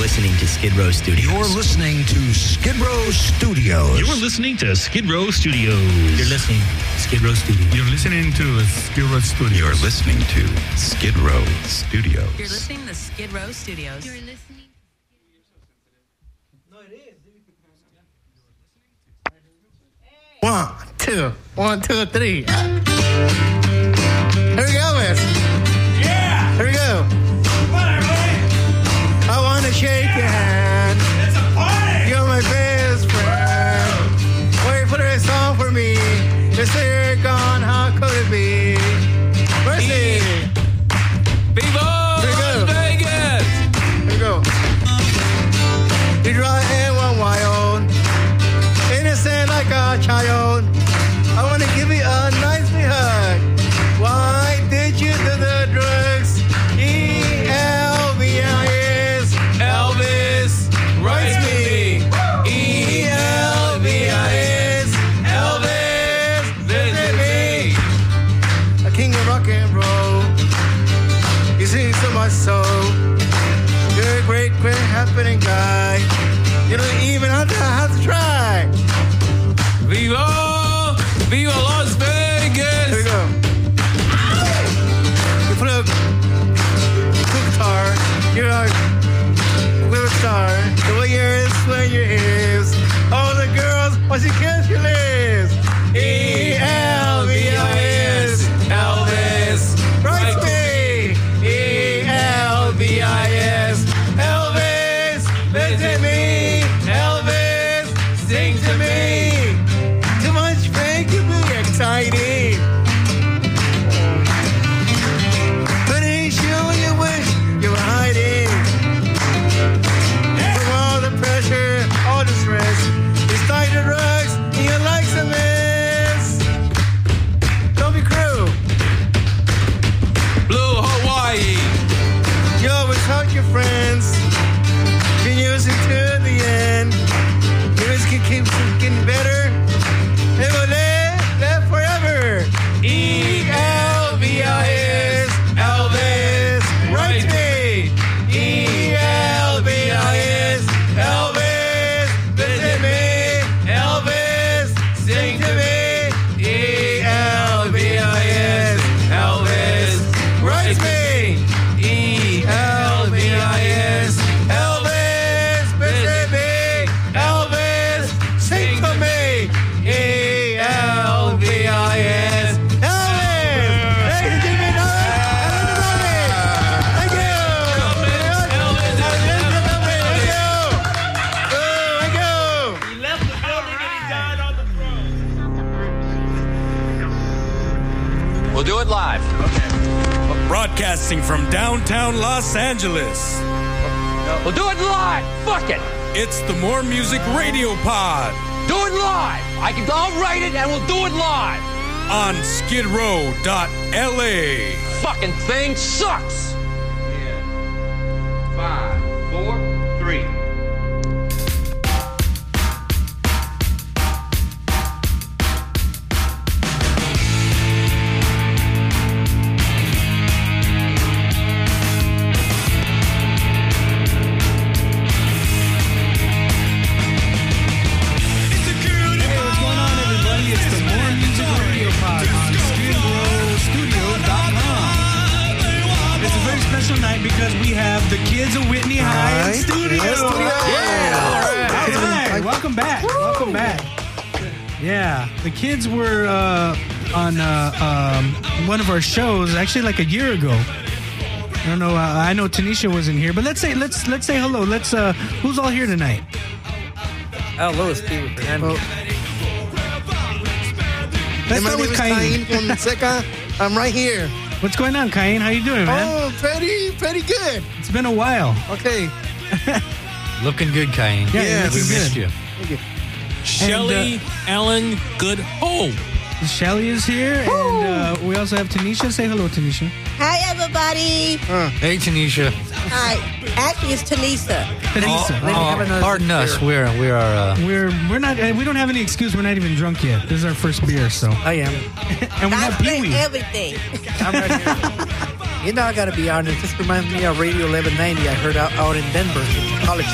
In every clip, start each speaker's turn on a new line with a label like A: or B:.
A: listening to Skid Row Studios.
B: You're listening to Skid Row Studios.
C: You're listening to Skid Row Studios.
A: You're listening to Skid Row Studios.
D: You're listening to Skid Row Studios.
E: You're listening to Skid Row Studios.
F: You're listening to Skid Row Studios.
G: You're listening.
H: No, it is. 1, 2, 1, 2, 3. Here we go, Wes.
I: Yeah.
H: Here we go.
I: What, everybody?
H: I want to shake your hand.
I: It's a party.
H: You're my best friend. Wait for the song for me. You say you're gone, how could it be? Mercy.
I: Viva Las Vegas.
H: Here we go. You drive in one wild, innocent like a child. I want to give you a nice big hug. Why did you do the drugs? E-L-V-I-S.
I: Elvis writes me. E-L-V-I-S. Elvis visit me.
H: A king of rock and roll. You sing so much soul. You're a great, great happening guy. You don't even have to try.
I: Viva! Viva Las Vegas!
H: Here we go. You play a cool guitar. You're a little star. The way yours swing your hips. All the girls want you kiss your lips. E-L-V-I-S.
I: Elvis
H: Write me. E-L-V-I-S. Elvis, visit me. Elvis, sing to me. Too much fake to be exciting. Couldn't show you wish you were hiding. From all the pressure, all the stress. You start the drugs, and you like some mess. Don't be cruel.
I: Blue Hawaii.
H: You always hug your friends. Been using to the end. Yours can keep getting better. It will live forever. E-L-V-I-S. Elvis, write me. E-L-V-I-S. Elvis, visit me. Elvis, sing to me. E-L-V-I-S. Elvis, write me. E-L-V-I-S. Elvis, visit me. Elvis, sing to me. E-L-V-I-S. Elvis! Ladies and gentlemen, thank you! Thank you!
I: He left the building and he died on the throne.
J: We'll do it live.
K: Broadcasting from downtown Los Angeles,
J: We'll do it live. Fuck it.
K: it's the More Music Radio Pod
J: Do it live. I'll write it and we'll do it live.
K: on skidrow.la.
J: Fucking thing sucks. 5, 4, 3.
L: Night because we have the kids of Whitney High in studio. All right. Welcome back. Welcome back. Yeah, the kids were on one of our shows actually like a year ago. I don't know. I know Tanisha wasn't here, but let's say hello. Let's who's all here tonight?
M: Hello, Steve Fernandez.
L: Let's start with Cain.
H: I'm right here.
L: What's going on, Cain? How you doing, man?
H: Oh, pretty good.
L: It's been a while.
H: Okay.
M: Looking good, Cain.
L: Yeah,
M: we missed you.
H: Thank you.
C: Shelly Allen Goodhole.
L: Shelly is here, and we also have Tanisha. Say hello, Tanisha.
N: Hi, everybody.
M: Hey, Tanisha.
N: Hi. Actually, it's Tanisa.
M: Pardon us. We don't
L: have any excuse. We're not even drunk yet. This is our first beer, so
M: I am.
L: And we have Pee Wee.
N: Everything.
M: I'm right here. You know, I got to be honest. This reminds me of Radio 1190 I heard out in Denver.
H: College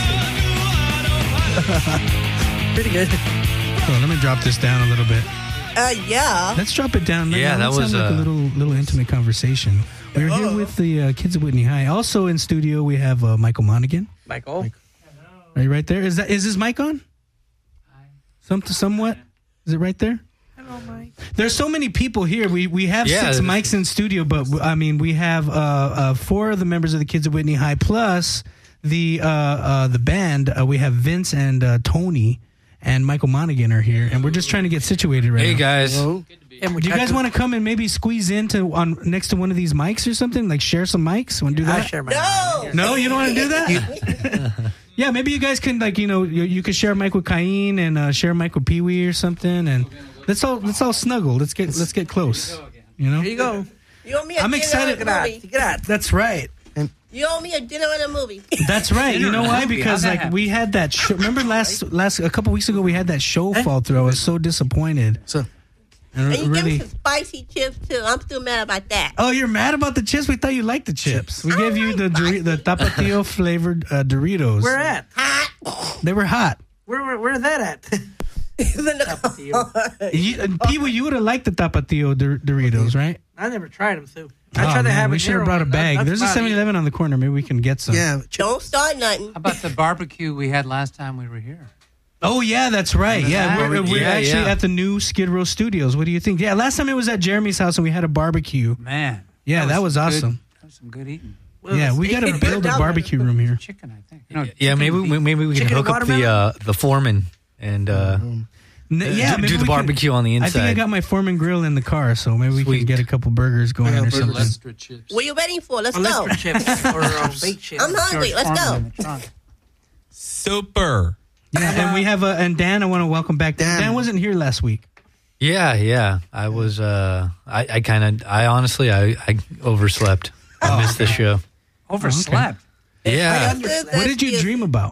H: Station. Pretty good.
L: So let me drop this down a little bit.
N: Yeah.
L: Let's drop it down.
M: Yeah, that was
L: like a little intimate conversation. We're here with the kids at Whitney High. Also in studio, we have Michael Monaghan.
H: Michael.
L: Are you right there? Is this mic on? Somewhat. Is it right there?
H: Hello, Mike.
L: There's so many people here. We have 6 mics in studio, but I mean we have 4 of the members of the kids at Whitney High plus the band. We have Vince and Tony and Michael Monaghan are here, and we're just trying to get situated right now.
M: Hey guys.
L: Do you guys want to come and maybe squeeze next to one of these mics or something? Like share some mics? Want to do that?
H: I share my
L: No, you don't want to do that? Yeah, maybe you guys can you could share a mic with Cain and share a mic with Pee Wee or something, and let's all snuggle. Let's get close. You know?
H: Here you go.
N: You owe me a
L: I'm
N: dinner
L: excited.
N: and a movie.
L: That's right.
N: You owe me a dinner and a movie.
L: That's right. You know why? Because we had that show. Remember a couple weeks ago we had that show fall through. I was so disappointed.
N: And you give me some spicy chips too. I'm still mad about that.
L: Oh, you're mad about the chips? We thought you liked the chips. We gave you the Tapatio flavored Doritos.
H: Where at?
N: Hot.
L: They were hot.
H: Where that at?
L: Pee-wee, you would have liked the Tapatio Doritos, right?
H: I never tried them, so I tried to have.
L: We should have brought a bag. There's a 7-Eleven on the corner. Maybe we can get some.
H: Yeah.
N: Don't start nothing.
G: How about the barbecue we had last time we were here?
L: Oh, yeah, that's right. Yeah, we're actually
M: yeah.
L: at the new Skid Row Studios. What do you think? Yeah, last time it was at Jeremy's house and we had a barbecue.
G: Man.
L: Yeah, that was awesome.
G: That was some good eating.
L: Yeah, we got to build a barbecue room here.
G: Chicken, I think.
M: Yeah, maybe we can hook up the foreman and do the barbecue on the inside.
L: I think I got my Foreman grill in the car, so maybe we can get a couple burgers going or something.
G: Extra chips.
N: What are you waiting for? Let's go.
H: Chips or baked chips.
N: I'm hungry. Let's go.
C: Super.
L: Yeah, and we have and Dan. I want to welcome back. Dan wasn't here last week.
M: Yeah. I was. I honestly overslept. I missed the show.
G: Overslept.
M: Okay. Yeah.
L: What did you dream about?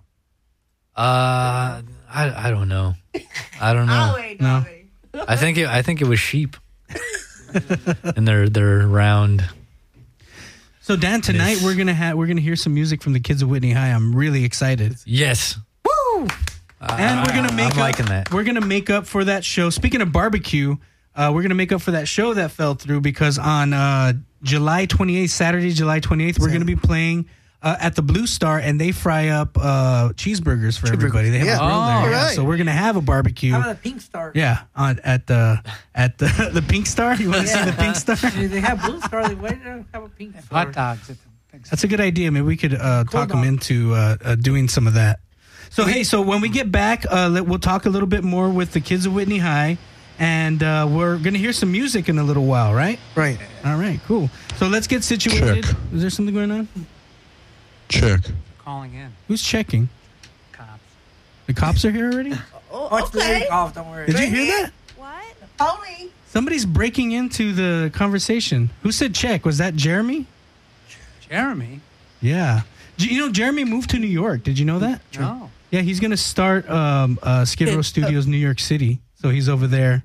M: I don't know.
L: No.
M: I think it was sheep. And they're round.
L: So Dan, tonight we're gonna hear some music from the kids of Whitney High. I'm really excited.
M: Yes.
L: Woo! And we're gonna We're gonna make up for that show. Speaking of barbecue, we're gonna make up for that show that fell through because on July 28th, Saturday, July 28th, we're gonna be playing at the Blue Star, and they fry up cheeseburgers for everybody. They have a grill there,
H: right.
L: So we're gonna have a barbecue.
H: How about the Pink Star?
L: Yeah, at the Pink Star. You want to see the Pink Star?
H: They have Blue Star. Why don't have a Pink Star?
G: Hot dogs.
L: That's a good idea. Maybe we could talk them into doing some of that. So when we get back, we'll talk a little bit more with the kids of Whitney High, and we're going to hear some music in a little while, right?
H: Right.
L: All right, cool. So let's get situated.
O: Check.
L: Is there something going on?
O: Check.
G: Calling in.
L: Who's checking?
G: Cops.
L: The cops are here already?
H: Oh, it's the lady cough. Don't worry.
L: Did you hear that?
N: What? Tony.
L: Somebody's breaking into the conversation. Who said check? Was that Jeremy?
G: Jeremy?
L: Yeah. You know, Jeremy moved to New York. Did you know that?
G: No.
L: Yeah, he's going to start Skid Row Studios, New York City. So he's over there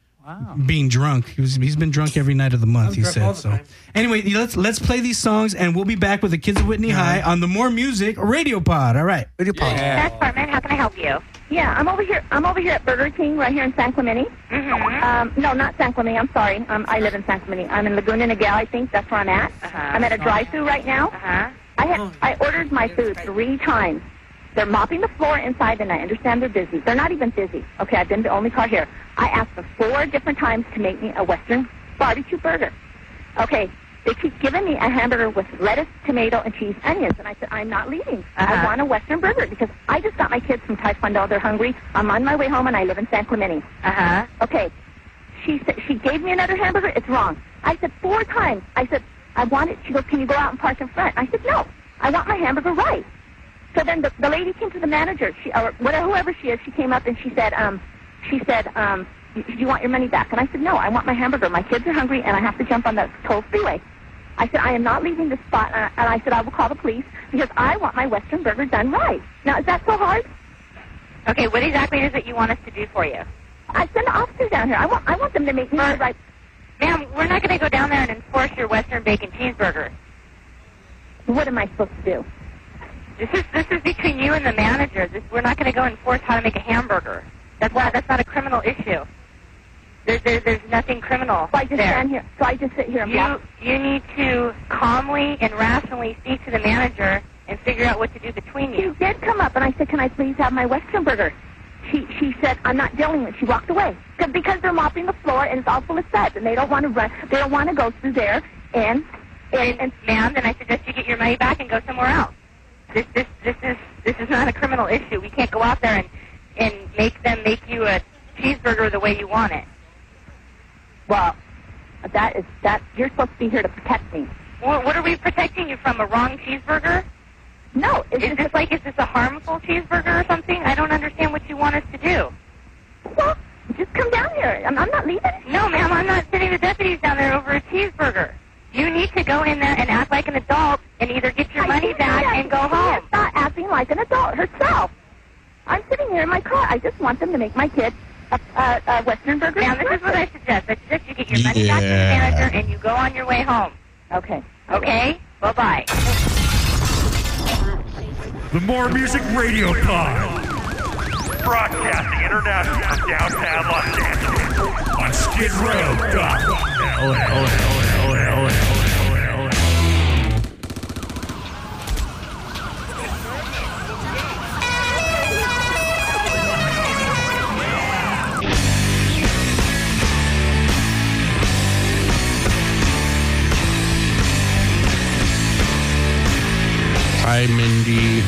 L: being drunk. He's been drunk every night of the month, he said. So anyway, let's play these songs, and we'll be back with the kids of Whitney High on the More Music Radio Pod. All right.
H: Radio Pod.
P: Back apartment, how can I help you? Yeah, I'm over here at Burger King right here in San Clemente. Mm-hmm. No, not San Clemente. I'm sorry. I live in San Clemente. I'm in Laguna Niguel, I think. That's where I'm at. I'm at a drive-thru right now. I ordered my food 3 times. They're mopping the floor inside, and I understand they're busy. They're not even busy. Okay, I've been the only car here. I asked them 4 different times to make me a Western barbecue burger. Okay, they keep giving me a hamburger with lettuce, tomato, and cheese, onions. And I said, I'm not leaving. I want a Western burger because I just got my kids from Taekwondo. They're hungry. I'm on my way home, and I live in San Clemente. Okay, she gave me another hamburger. It's wrong. I said 4 times. I said, I want it. She goes, can you go out and park in front? I said, no. I want my hamburger right. So then the lady came to the manager, whoever she is. She came up and she said, do you want your money back? And I said, no, I want my hamburger. My kids are hungry, and I have to jump on the toll freeway. I said, I am not leaving this spot. And I said, I will call the police because I want my Western burger done right. Now, is that so hard? Okay, what exactly is it you want us to do for you? I send the officers down here. I want them to make me right. Ma'am, we're not going to go down there and enforce your Western bacon cheeseburger. What am I supposed to do? This is between you and the manager. We're not going to go enforce how to make a hamburger. That's not a criminal issue. There's nothing criminal.
N: So I just stand here. So I just sit here and block.
P: You need to calmly and rationally speak to the manager and figure out what to do between you.
N: She did come up, and I said, "Can I please have my Western burger?" She said, "I'm not dealing with it." She walked away because they're mopping the floor and it's all full of suds, and they don't want to run. They don't want to go through there and
P: ma'am, then I suggest you get your money back and go somewhere else. This is not a criminal issue. We can't go out there and make them make you a cheeseburger the way you want it.
N: Well, that you're supposed to be here to protect me.
P: Well, what are we protecting you from? A wrong cheeseburger?
N: No.
P: Is this a harmful cheeseburger or something? I don't understand what you want us to do.
N: Well, just come down here. I'm not leaving.
P: No, ma'am, I'm not sending the deputies down there over a cheeseburger. You need to go in there and act like an adult and either get your money back and go home.
N: She's not acting like an adult herself. I'm sitting here in my car. I just want them to make my kid a Western burger.
P: Now, this is what I suggest. I suggest you get your money back to the manager and you go on your way home.
N: Okay.
P: Okay? Bye-bye.
K: The More Music Radio Pod. Broadcasting internationally from downtown Los Angeles on Skid Row.
C: Hi, Mindy.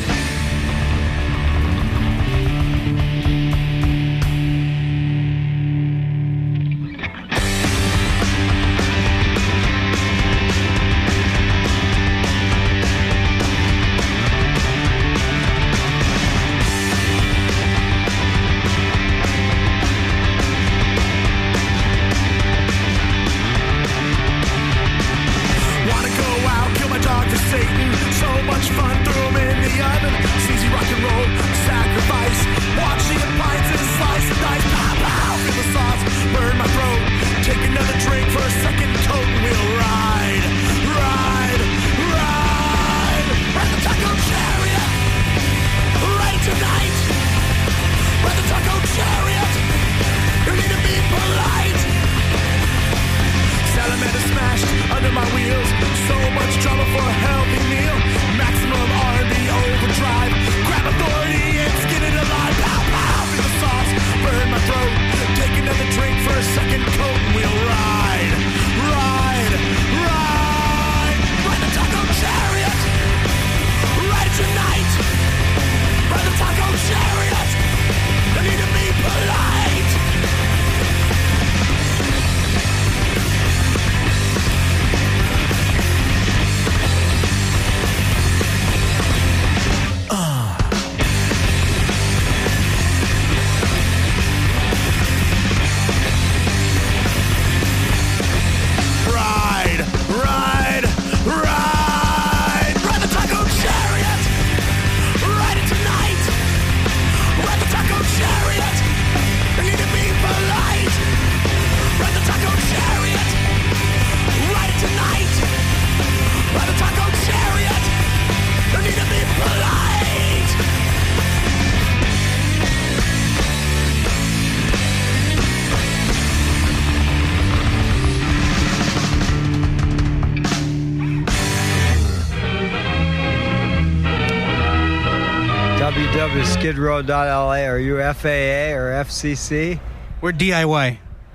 O: www.skidrow.la. Are you FAA or FCC?
L: We're DIY.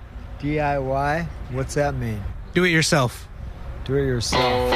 O: DIY? What's that mean?
L: Do it yourself.
O: Do it yourself.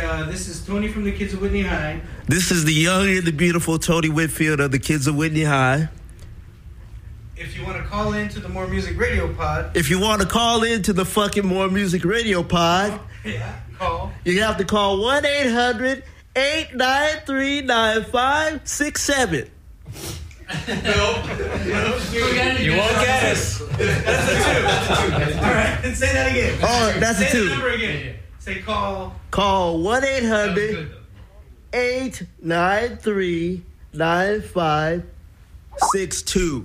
L: this is Tony from the Kids of Whitney High.
Q: This is the young and the beautiful Tony Whitfield of the Kids of Whitney High.
L: If you want to call into the More Music Radio Pod.
Q: If you want to call into the fucking More Music Radio Pod,
L: call.
Q: You have to call 1-800-893-9567.
I: You won't get us.
L: That's a 2. All right, and say that again.
Q: Oh, that's a 2.
L: Say the number again. Say call.
Q: Call 1-800-893-9562.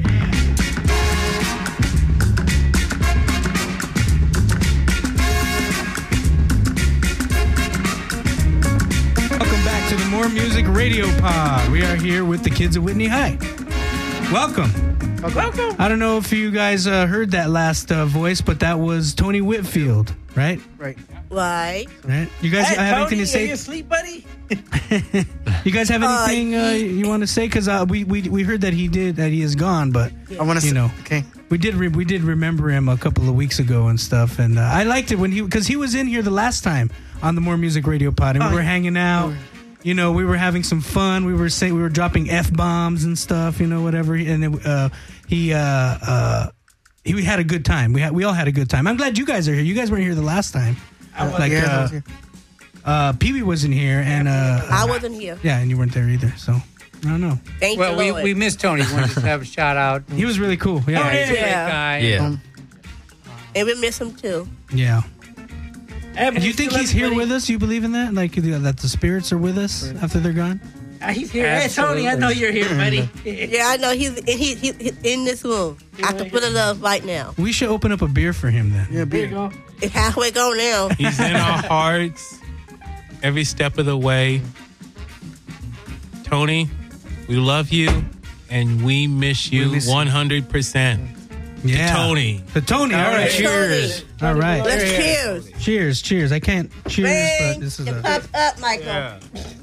L: Welcome back to the More Music Radio Pod. We are here with the Kids of Whitney High. Welcome.
I: Welcome.
L: I don't know if you guys heard that last voice, but that was Tony Whitfield, right?
R: Right.
L: Right. You guys have anything to say?
R: Are you asleep, buddy?
L: You guys have anything you want to say? Because we heard that he is gone, but
R: I want to say,
L: okay. We did remember him a couple of weeks ago and stuff, and I liked it because he was in here the last time on the More Music Radio Pod, and we were hanging out. You know, we were having some fun. We were dropping F-bombs and stuff. You know, whatever. And he had a good time. We all had a good time. I'm glad you guys are here. You guys weren't here the last time.
R: I was here.
L: Pee Wee wasn't here, and
S: I wasn't here.
L: Yeah, and you weren't there either. So I don't know.
S: Thank you, Lord.
G: we missed Tony. We wanted to have a shout out.
L: He was really cool. Yeah,
G: he's a great guy.
M: Yeah.
S: And we miss him too.
L: Yeah. Do you think he's here with us? You believe in that? Like that the spirits are with us after they're gone?
R: He's here. Hey, Tony, I know you're here, buddy.
S: Yeah, I know he's in this room. I can put it up right now.
L: We should open up a beer for him then.
R: Yeah, beer. Go.
S: It's halfway gone now.
C: He's in our hearts every step of the way. Tony, we love you and we miss you 100%.
L: Yeah.
C: To Tony.
L: To Tony. All right.
S: Cheers.
L: All right.
S: Let's cheers.
L: Cheers. I can't cheers,
S: Bang.
L: but this is
S: Pop up, Michael.
C: Yeah.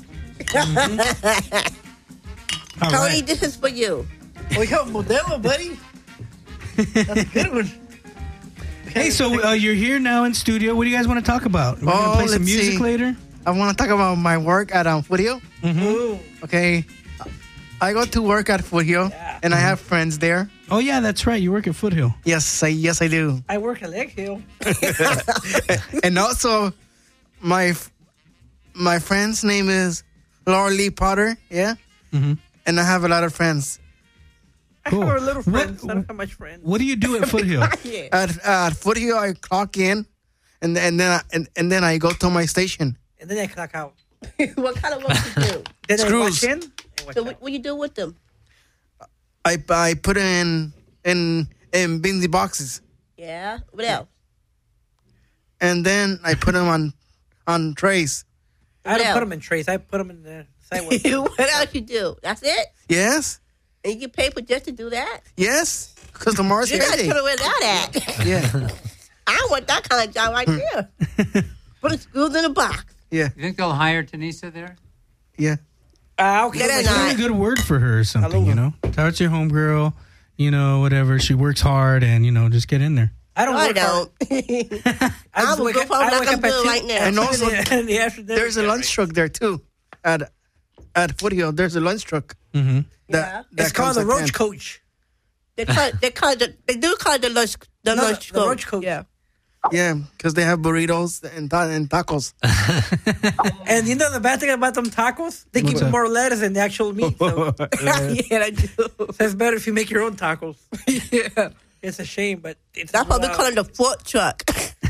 L: All
S: Tony,
L: right.
S: this is for you.
R: Oh, yo, Modelo, buddy. That's a good one.
L: Hey, so you're here now in studio. What do you guys want to talk about? We're gonna play some music later.
R: I want to talk about my work at Foothill.
L: Mm-hmm.
R: Okay. I go to work at Foothill, and I have friends there.
L: Oh yeah, that's right. You work at Foothill.
R: Yes, I do.
T: I work at Leg Hill.
R: And also, my friend's name is Laura Lee Potter. Yeah.
L: Mm-hmm.
R: And I have a lot of friends.
L: Cool.
T: I have a little friends. I don't have much friends.
L: What do you do at Foothill?
R: At Foothill, I clock in, and then I go to my station.
T: And then I clock out.
S: What kind of work you do?
T: Then
R: Screws.
T: I watch in.
S: So what you do with them?
R: I put it in binsy boxes.
S: Yeah. What else?
R: And then I put them on trays.
T: I don't put them in trays. I put them in the sidewalk.
S: What else you do? That's it?
R: Yes.
S: And you get paid for just to do that?
R: Yes. Because tomorrow's
S: You gotta
R: payday.
S: put it where that at.
R: Yeah.
S: I want that kind of job right there. Put the screws in a box.
R: Yeah.
G: You think they'll hire Tanisha there?
R: Yeah.
T: Okay.
S: Get
L: Say a good word for her or something, you know? Tell her it's your homegirl, you know, whatever. She works hard and, you know, just get in there.
T: I don't work hard.
S: I will go home like I'm doing right now.
R: And also,
T: there's
R: there's a lunch truck there, too. At Foothill, there's a lunch truck.
L: Mm-hmm.
R: That
T: It's called the
R: comes
T: Roach
R: at 10.
T: Coach.
S: They do call it the lunch coach.
T: Roach Coach.
S: Yeah.
R: Yeah, because they have burritos and tacos.
T: And you know the bad thing about them tacos? They give you more lettuce than the actual meat. So.
S: Yeah, I do.
T: So it's better if you make your own tacos. Yeah. It's a shame, but it's
S: That's why we call it the foot truck.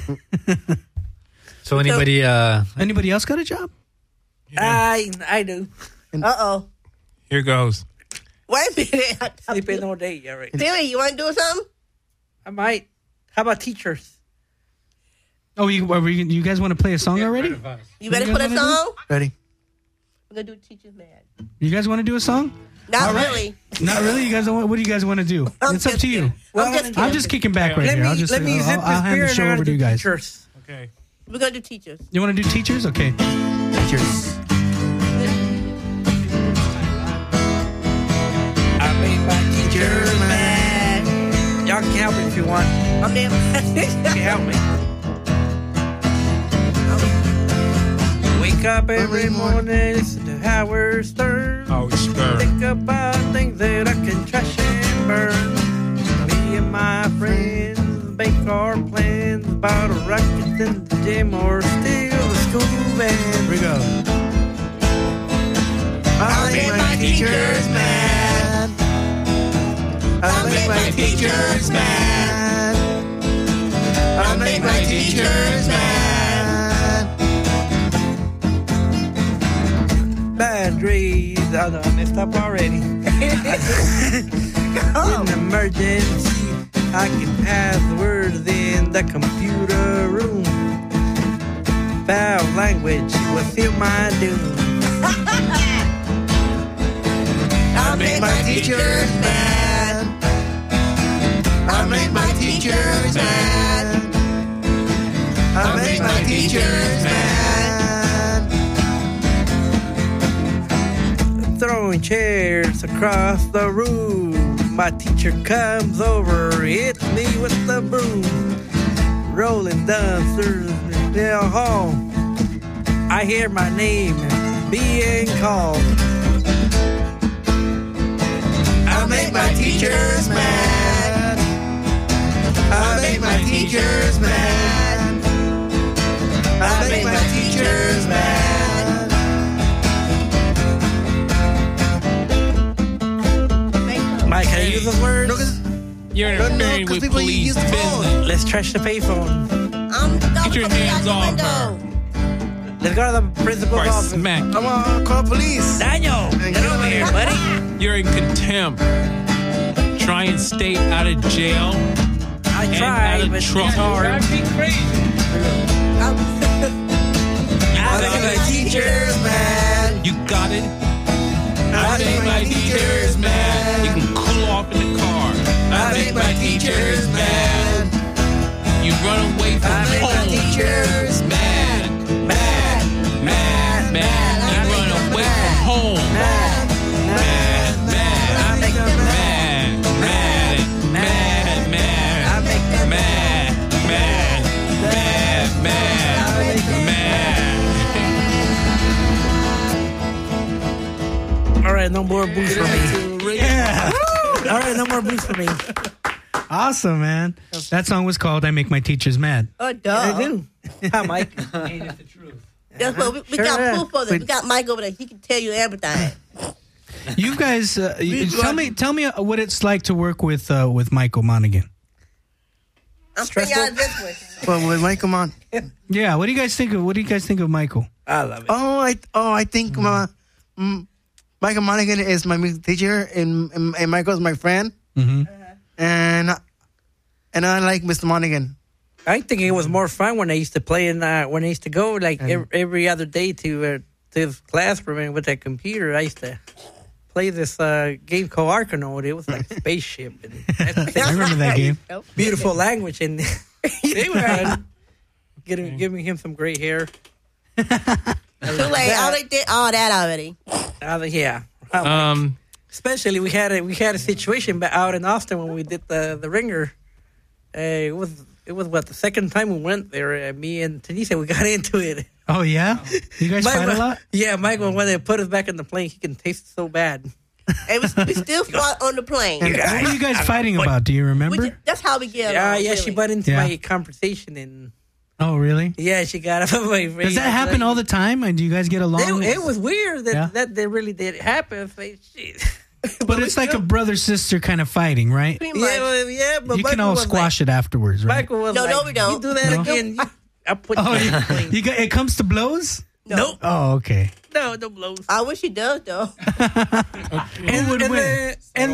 M: So anybody
L: else got a job?
T: I do.
S: Uh-oh.
C: Here goes.
T: Wait a minute. Sleeping all day. Yeah, right.
S: Timmy, you want to do something?
T: I might. How about teachers?
L: Oh, you guys want to play a song already?
S: You ready for the song?
R: Ready.
S: We're going to do Teacher's Mad.
L: You guys want to do a song?
S: Not really.
L: Not really? You guys don't what do you guys want to do? It's up to you. I'm just kicking back right here. I'll hand the show over to you guys.
T: Teachers.
C: Okay.
S: We're going to do teachers.
L: You want to do teachers? Okay.
R: Teachers.
T: I made my teachers mad. Y'all can help me if you want.
S: Okay.
T: You can help me. Wake up every morning, listen to Howard Stern. Think about things that I can trash and burn. Me and my friends make our plans about a rocket in the gym or steal the school band.
R: Here we go. I'll make my teachers mad. I'll make my teachers mad. I'll make my teachers mad.
T: Bad dreams. Oh, no, I messed up already. In emergency, I can pass words in the computer room. Foul language will seal my doom.
R: I'll make my teachers mad. I'll make my teachers mad. I'll make my teachers mad.
T: Throwing chairs across the room. My teacher comes over, hits me with the broom. Rolling downstairs in the hall. I hear my name being called.
R: I'll make my teachers mad. I'll make my teachers mad. I'll make my teachers mad.
T: Mike, can you use those words?
C: You're interfering with police business.
T: Let's trash the payphone.
C: Get your hands off her.
T: Let's go to the principal's office.
C: Smack.
R: Come on, call police.
T: Daniel, get over here, buddy.
C: You're in contempt. Try and stay out of jail.
T: I tried, but it's hard.
C: I'll
R: make my teachers mad.
C: You got it? I'll make my teachers mad. You can cool off in the car.
R: I'll make my teachers mad.
C: You run away from
R: I'll make my
C: home.
R: teachers mad.
C: Mad. You run away from home. Mad.
R: I'll make them mad.
T: All right, no more booze for me.
L: Yeah.
T: All right, no more booze for me.
L: Awesome, man. That song was called "I Make My Teachers Mad."
S: Oh, duh.
T: I do. Hi, Mike.
G: Ain't it the truth?
S: That's what we
T: Sure
S: got
T: is.
S: proof of it. We got Mike over there. He can tell you everything.
L: You guys, tell me what it's like to work with Michael Monaghan.
S: I'm staying out of this one.
R: Well, with Michael Mon.
L: Yeah, what do you guys think of Michael?
T: I love it.
R: I think Michael Monaghan is my music teacher, and Michael's my friend.
L: Mm-hmm.
R: And I like Mr. Monaghan.
T: I think it was more fun when I used to play when I used to go like every other day to his classroom and with that computer. I used to play this game called Arcanaut. It was like spaceship. And
L: I remember that game.
T: Beautiful language, and it was fun. Giving him some great hair.
S: Too late. I already did all that already.
T: Yeah. Especially we had a situation out in Austin when we did the Ringer. It was what, the second time we went there. Me and Tanisha, we got into it.
L: Oh yeah, you guys fight a lot.
T: Yeah, Michael, when they put us back in the plane, he can taste so bad.
S: We still fought on the plane.
L: What were you guys fighting about? Do you remember?
S: That's how we get
T: Yeah,
S: along,
T: yeah.
S: really.
T: She butt into my conversation and.
L: Oh really?
T: Yeah, she got up on my face.
L: Does that happen all the time? And do you guys get along?
T: It was weird that really did happen. Shit.
L: But it's like a brother-sister kind of fighting, right?
S: Pretty much.
T: Yeah, but
L: you can
T: Michael
L: all
T: was
L: squash it afterwards, right?
T: Michael was
S: No,
T: like,
S: we don't.
T: You do that again, I put you in the plane.
L: It comes to blows?
T: Nope.
L: Oh, okay.
T: No blows.
S: I wish he does, though.
L: Who would win?
T: And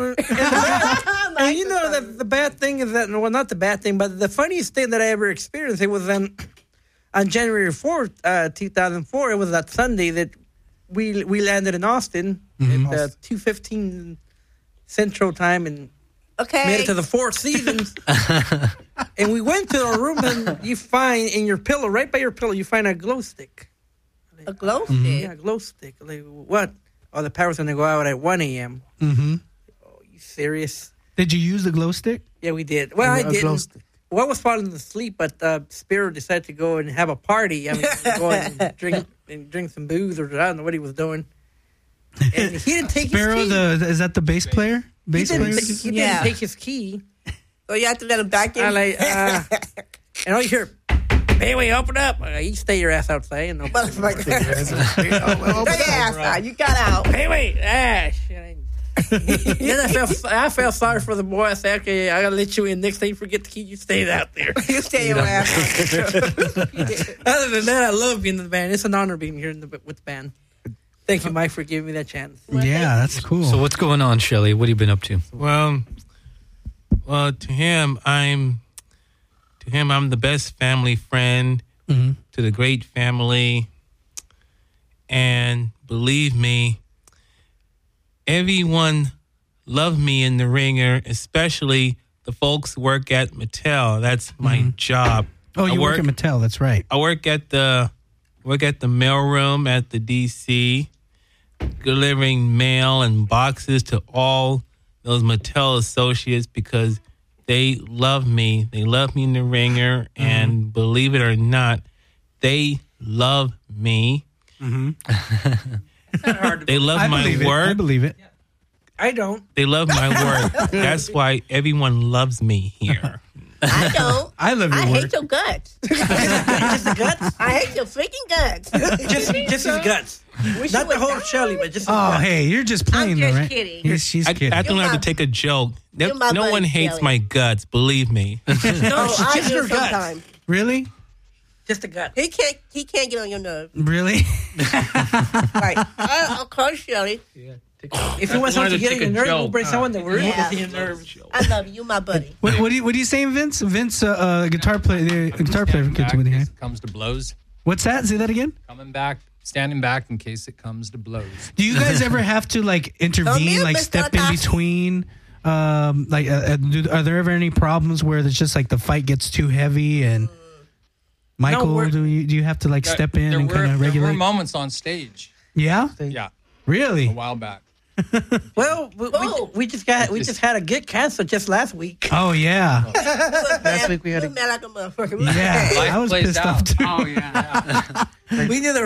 T: you know that the bad thing is that, well, not the bad thing, but the funniest thing that I ever experienced, it was on January 4th, 2004. It was that Sunday that we landed in Austin at 2:15 Central Time and made it to the Four Seasons. And we went to our room, and you find in your pillow, right by your pillow, you find a glow stick.
S: A glow
T: stick?
S: stick?
T: Yeah, a glow stick. Like, what? Oh, the power's going to go out at 1 a.m.
L: Mm-hmm.
T: Oh, you serious?
L: Did you use the glow stick?
T: Yeah, we did. Well, I didn't. Well, I was falling asleep, but Spiro decided to go and have a party. I mean, go and drink some booze, or I don't know what he was doing. And he didn't take
L: Spiro,
T: his key.
L: is that the bass player?
T: He didn't take his key.
S: So you have to let him back in.
T: And all you hear, hey, open up. You stay your ass outside. And
S: Take your ass out. You got out.
T: Hey, then I felt sorry for the boy. I said, okay, I gotta let you in. Next time you forget the key, you stay out there.
S: You stay your ass out.
T: Other than that, I love being in the band. It's an honor being here with the band. Thank you, Mike, for giving me that chance.
L: Yeah, that's cool.
M: So what's going on, Shelly? What have you been up to?
C: Well, to him, I'm the best family friend to the great family. And believe me, everyone loved me in the Ringer, especially the folks who work at Mattel. That's my job.
L: Oh, you work at Mattel. That's right.
C: I work at the mailroom at the DC, delivering mail and boxes to all those Mattel associates because they love me. They love me in the Ringer, and believe it or not, they love me. They love my work.
L: I believe it.
T: I don't.
C: They love my work. That's why everyone loves me here.
S: I don't.
L: I love your
S: I
L: work.
S: hate your guts.
T: Just the guts?
S: I hate your freaking guts.
T: Just his guts. Not the whole Shelly, but just his guts.
L: Hey, you're just playing,
S: I'm just
L: though, right?
S: kidding.
L: She's kidding.
C: I don't have to take a joke.
S: You're my
C: No
S: buddy,
C: one hates
S: Shelly.
C: my guts. Believe me.
T: No,
S: I
T: just
S: do
T: her guts.
S: sometimes.
L: Really?
T: Just the guts.
S: He can't get on your nerves.
L: Really?
S: Right. I'll call Shelly.
T: If you want someone to get on your nerves, we'll bring someone that really gets on your nerves.
S: I love you, my buddy.
L: What are you saying, Vince? Vince, guitar player for Kids with Your Hand.
U: Comes to blows.
L: What's that? Say that again.
U: Standing back in case it comes to blows.
L: Do you guys ever have to intervene, step in between? Are there ever any problems where there's just the fight gets too heavy and Michael, do you have to step in and kind of regulate?
U: There were moments on stage.
L: Yeah.
U: Yeah.
L: Really?
U: A while back.
T: Well, we just had a get canceled just last week.
L: Oh yeah.
T: Last week we had
S: mad like a motherfucker.
L: Yeah, I was pissed off too.
G: Oh yeah.
T: We knew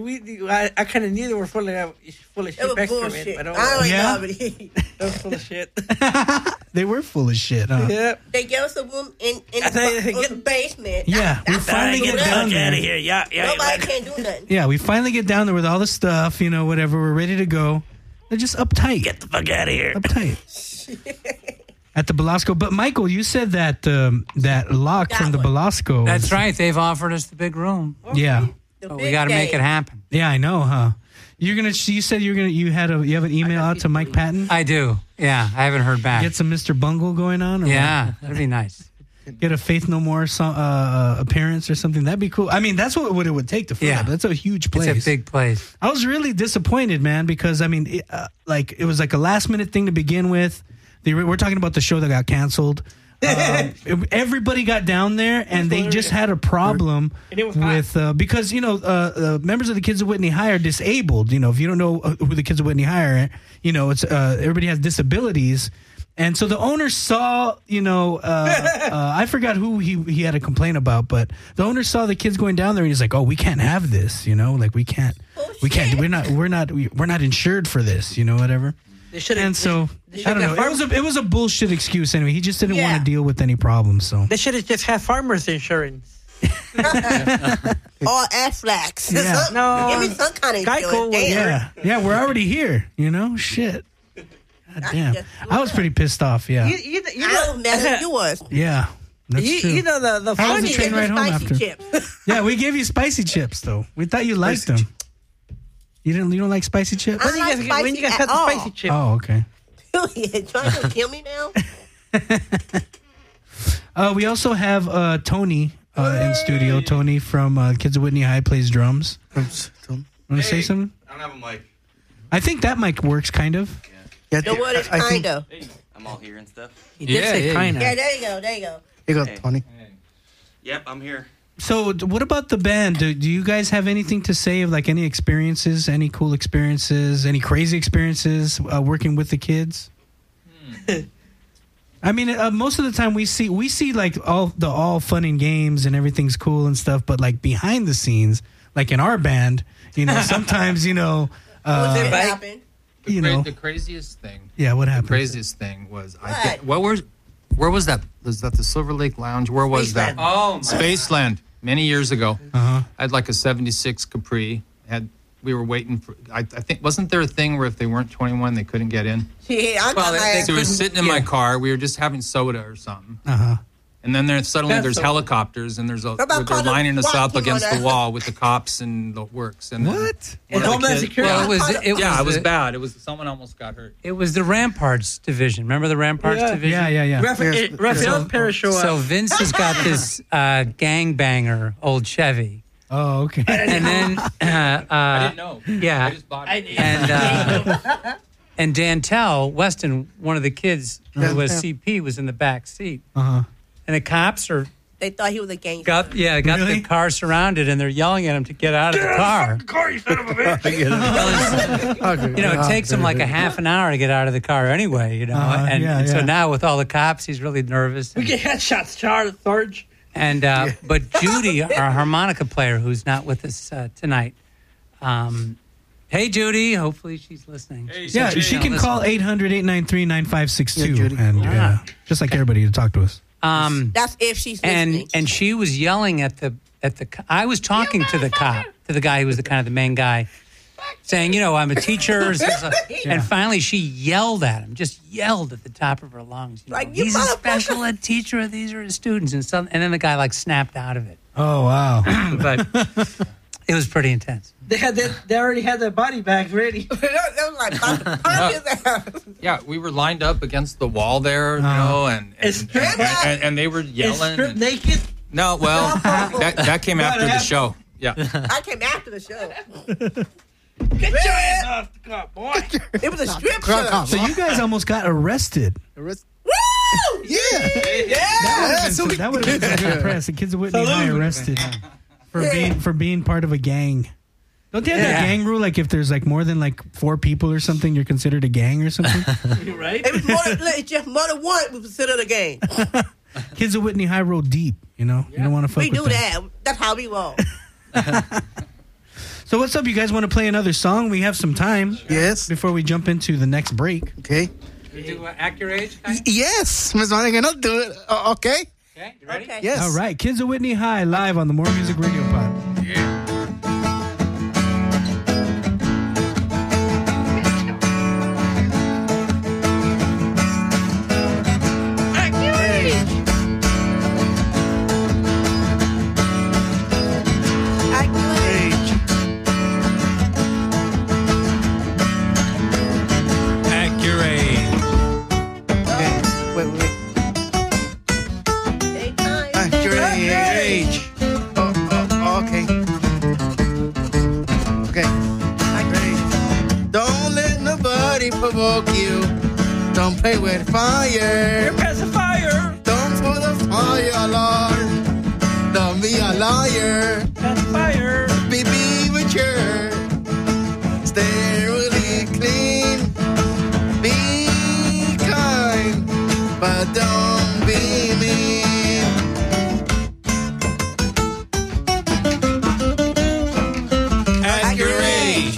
T: I kind of knew they were full of shit excrement. But
S: They
T: was full of shit.
L: They were full of shit. Huh?
T: Yeah.
S: They gave us a room in the basement.
L: Yeah, we finally get down there.
T: Out of here. Yeah.
S: Nobody can do nothing.
L: Yeah, we finally get down there with all the stuff, whatever. We're ready to go. They're just uptight.
T: Get the fuck out of here.
L: Uptight. At the Belasco. But Michael, you said that that lock from the Belasco.
G: That's right. They've offered us the big room.
L: Yeah.
G: But we got to make it happen.
L: Yeah, I know, huh? You said you have an email out to Mike Patton?
G: I do. Yeah, I haven't heard back.
L: Get some Mr. Bungle going on? Or
G: yeah, that'd be nice.
L: Get a Faith No More appearance or something. That'd be cool. I mean, that's what it would take to fill it. That's a huge place.
G: It's a big place.
L: I was really disappointed, man, because it was a last minute thing to begin with. We're talking about the show that got canceled. Everybody got down there, and they just had a problem with because members of the Kids of Whitney High are disabled. If you don't know who the Kids of Whitney High are, it's everybody has disabilities. And so the owner saw, I forgot who he had a complaint about, but the owner saw the kids going down there, and he's like, "Oh, we can't have this, we can't, we're not insured for this, whatever." And so I don't know. It was a bullshit excuse anyway. He just didn't want to deal with any problems. So
T: they should have just had farmers insurance.
S: Or Aflax.
L: Yeah.
T: No,
S: give me some kind of
T: Geico.
L: Yeah, we're already here. Shit. God damn. I was pretty pissed off. Yeah.
S: I was mad at you was.
L: Yeah. That's true.
T: The
L: How was
T: funny
L: the train ride home after?
S: Chips.
L: Yeah, we gave you spicy chips though. We thought you liked them. You don't like spicy chips?
S: I like spicy
T: when you guys
S: at
T: had the
S: all.
T: spicy chips?
L: Oh, okay.
S: You trying to kill me now?
L: We also have Tony in studio. Tony from Kids of Whitney High plays drums. Want to say something?
V: I don't have a mic.
L: I think that mic works kind of.
S: Yeah, what is kind of?
V: I'm all here and stuff.
T: He did say kind of.
S: Yeah, there you go.
R: Here you go, Tony.
V: Yep, I'm here.
L: So, what about the band? Do you guys have anything to say of any experiences, any cool experiences, any crazy experiences working with the kids? I mean, most of the time we see like all fun and games and everything's cool and stuff, but like behind the scenes, like in our band, sometimes
S: what happened?
U: The craziest thing.
L: Yeah, what happened?
U: The craziest thing was where was that? Was that the Silver Lake Lounge? Where was that? Oh, Spaceland. Many years ago. I had like a 76 Capri. We were waiting for. I think wasn't there a thing where if they weren't 21 they couldn't get in?
S: Yeah,
U: So we were sitting in my car. We were just having soda or something. And then there's helicopters and they're lining us up against the wall with the cops and the works. And
T: what? And Homeland Security.
U: It was bad. It was someone almost got hurt.
G: It was the Ramparts division. Remember the Ramparts division?
L: Yeah.
T: Rafael Perez showed up.
G: So Vince has got this gangbanger old Chevy.
L: Oh, okay.
G: And then
U: I didn't know.
G: Yeah.
U: I just bought it.
G: And Dantel Weston, one of the kids who was CP, was in the back seat. And the cops
S: they thought he was a gangster.
G: got the car surrounded, and they're yelling at him to get out of the car.
T: Car, you son of a bitch.
G: It takes him like a half an hour to get out of the car anyway. And so now with all the cops, he's really nervous.
T: We get headshots, Sarge.
G: And but Judy, our harmonica player, who's not with us tonight. Hey, Judy. Hopefully she's listening.
L: She can call 800-893-9562 and just like everybody to talk to us.
S: That's if she's listening.
G: And she was yelling at the. I was talking to the cop, to the guy who was the main guy, saying, I'm a teacher. And finally she yelled at him, just yelled at the top of her lungs. He's a special ed teacher. These are his students. And then the guy snapped out of it.
L: Oh, wow.
G: But it was pretty intense.
T: They already had their body bags ready.
U: Yeah, we were lined up against the wall there, and they were yelling.
T: Stripped naked?
U: No, well, that came after the show. Yeah.
S: I came after the show.
T: Get your ass off the car, boy.
S: It was a strip show.
L: So you guys almost got arrested.
S: Woo!
L: Yeah. That would have been good press. The kids of Whitney High arrested for being part of a gang. Don't they have that gang rule? Like if there's more than 4 people or something, you're considered a gang or something?
T: You're right.
S: It was just more than one was considered a gang.
L: Kids of Whitney High roll deep. You don't want to fuck with them.
S: We do that. That's how we roll.
L: So what's up? You guys want to play another song? We have some time.
R: Yes.
L: Before we jump into the next break.
R: Okay.
G: You do Act Your Age?
R: Yes, Ms. Monaghan, I'll do it. Okay.
G: Okay, you ready?
S: Okay.
R: Yes.
L: All right. Kids of Whitney High live on the More Music Radio Pod.
U: Yeah.
R: Provoke you. Don't play with fire.
T: You're pacifier.
R: Don't put a fire alarm. Don't be a liar.
T: Pacifier.
R: Be mature. Stay really clean. Be kind, but don't be mean. At your age.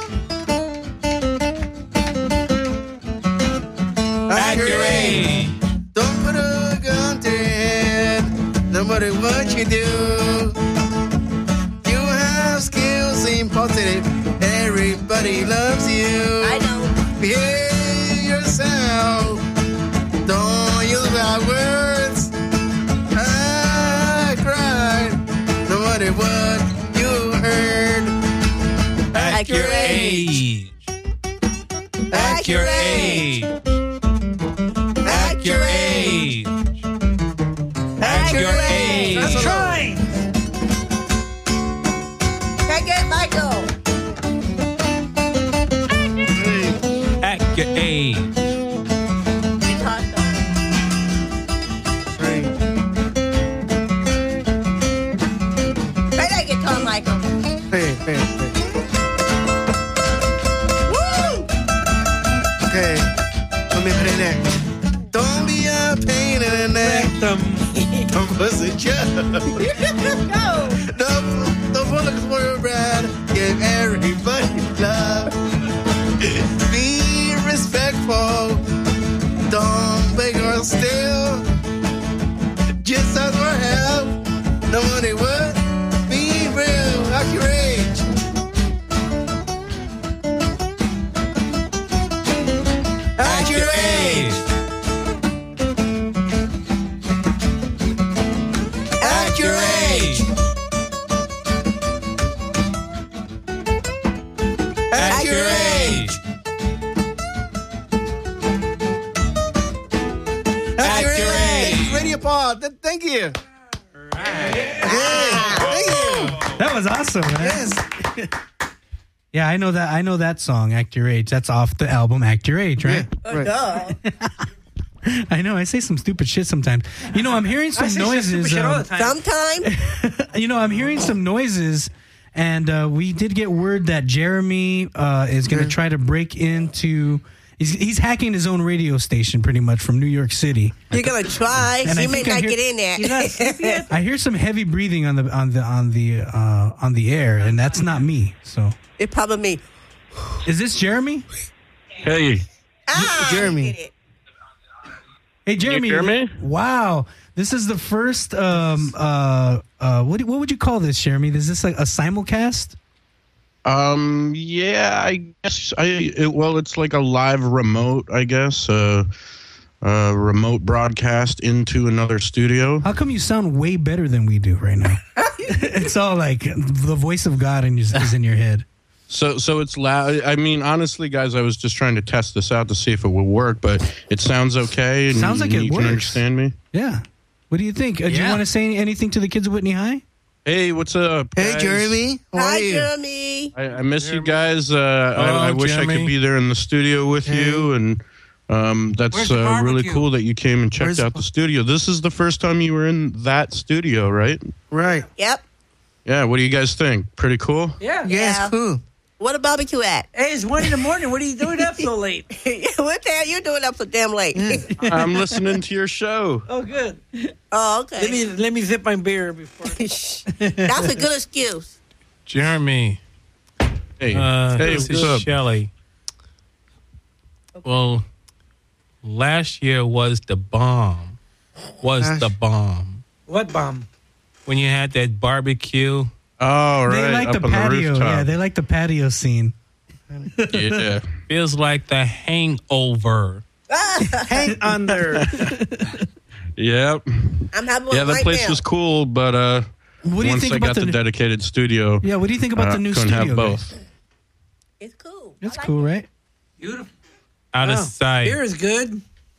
R: At your age. Don't put a gun to your head, no matter what you do. You have skills in positive, everybody loves you.
S: I know.
R: Behave yourself, don't use bad words. Act right, no matter what you heard. At your age. At your age. At your age. At your age.
T: Let's try.
S: Can't get Michael.
C: At your age.
S: Play that guitar, Michael.
R: Hey. Woo! Okay, let me play next. Don't be a The bullets were red. Give everybody love. Be respectful. Don't beg or steal. Just ask for help. No money would be real. Act your age. Act your age. Act your age. Act your age. Act your age. Radio Pod. Thank you. Thank you.
L: That was awesome, man.
R: Yes.
L: Yeah, I know that. I know that song, "Act Your Age." That's off the album "Act Your Age," right?
R: Right.
L: I know. I say some stupid shit sometimes. You know, I'm hearing some noises.
S: Sometimes.
L: You know, I'm hearing some noises, and we did get word that Jeremy is going to try to break into. He's hacking his own radio station, pretty much, from New York City.
S: You're gonna try.
L: And
S: He
L: I
S: may
L: think I
S: not
L: hear-
S: get in there.
L: I hear some heavy breathing on the air, and that's not me. So
S: It's probably me.
L: is this Jeremy?
A: Hey.
R: Jeremy.
L: Hey, Jeremy.
A: hear me?
L: Wow. This is the first, what would you call this, Jeremy? Is this like a simulcast?
A: Yeah, I guess it's like a live remote, I guess, remote broadcast into another studio.
L: How come you sound way better than we do right now? It's all like the voice of God is in your head.
A: So it's loud. I mean, honestly, guys, I was just trying to test this out to see if it would work, but it sounds okay. And
L: Sounds like it
A: you
L: works.
A: can understand me.
L: Yeah. What do you think? Do you want to say anything to the kids of Whitney High?
A: Hey, what's up?
R: Hey,
A: guys?
R: Jeremy. How are
S: Hi,
R: you?
S: Jeremy.
A: I miss you guys. I wish I
C: Jeremy.
A: could be there in the studio with you, and that's
G: Where's the
A: really
G: barbecue?
A: cool that you came and checked
R: Where's
A: out the studio. This is the first time you were in that studio, right?
R: Right.
S: Yep.
A: Yeah. What do you guys think? Pretty cool.
T: Yeah.
R: Yes,
S: Yeah.
R: cool.
S: Where the barbecue at?
T: Hey, it's 1 a.m. What are you doing up so late?
S: What the hell you doing up so damn late?
A: I'm listening to your show.
T: Oh, good.
S: Oh, okay.
T: Let me zip my beer before.
S: That's a good excuse.
C: Jeremy.
A: Hey,
C: This
A: what's
C: is
A: up?
C: Shelly. Well, last year was the bomb.
T: What bomb?
C: When you had that barbecue.
A: Oh, right.
L: They like
A: up
L: the
A: on
L: patio.
A: rooftop.
L: Yeah, they like the patio scene.
A: Yeah.
C: Feels like the hangover.
T: Hang under.
A: Yep.
S: I'm having one
A: Yeah, that
S: right
A: place
S: now.
A: was cool, but
L: What do you
A: once
L: think
A: I
L: about
A: got the
L: the
A: dedicated studio,
L: Yeah, what do you think about the new
A: couldn't
L: studio?
A: have both.
L: guys?
S: It's cool.
L: It's cool, right?
T: Beautiful.
C: Out of
T: Oh,
C: sight.
T: Beer is good.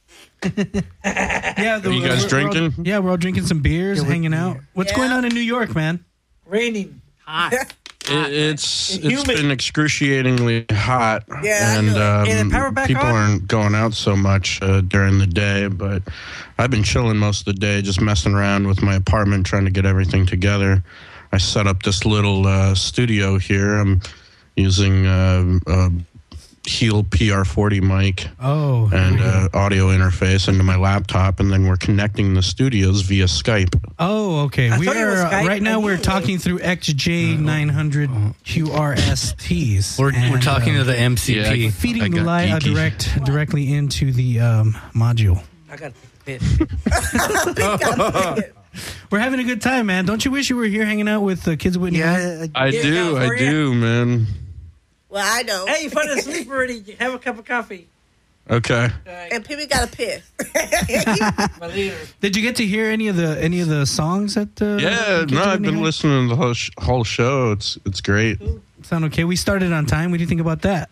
L: Yeah.
A: Are you guys drinking?
L: Yeah, we're all drinking some beers, hanging out. What's
S: Yeah.
L: going on in New York, man?
T: Raining. Hot.
A: It's
T: Humid.
A: been excruciatingly hot,
S: Yeah, I
A: and
S: know.
T: And the power back
A: people
T: on?
A: aren't going out so much during the day. But I've been chilling most of the day, just messing around with my apartment, trying to get everything together. I set up this little studio here. I'm using a Heel PR40 mic
L: Oh.
A: and audio interface into my laptop, and then we're connecting the studios via Skype.
L: Oh, okay.
T: I
L: We
T: thought it was
L: are
T: Skype.
L: right now. We're talking through XJ900 QRSTs.
M: We're talking to the MCP.
A: Yeah,
L: feeding
A: I
L: the
A: got
L: light
A: geeky.
L: directly into the module.
T: I got to take a piss.
L: We're having a good time, man. Don't you wish you were here hanging out with the kids of Whitney?
R: Yeah.
A: I do, man.
S: Well, I don't.
T: Hey, you fell asleep already. Have a cup of coffee.
A: Okay.
S: And people got to piss.
L: Did you get to hear any of the songs at the?
A: Yeah,
L: Kids
A: no,
L: of
A: I've
L: Whitney
A: been
L: High?
A: listening to the whole show. It's great.
L: Sound okay? We started on time. What do you think about that?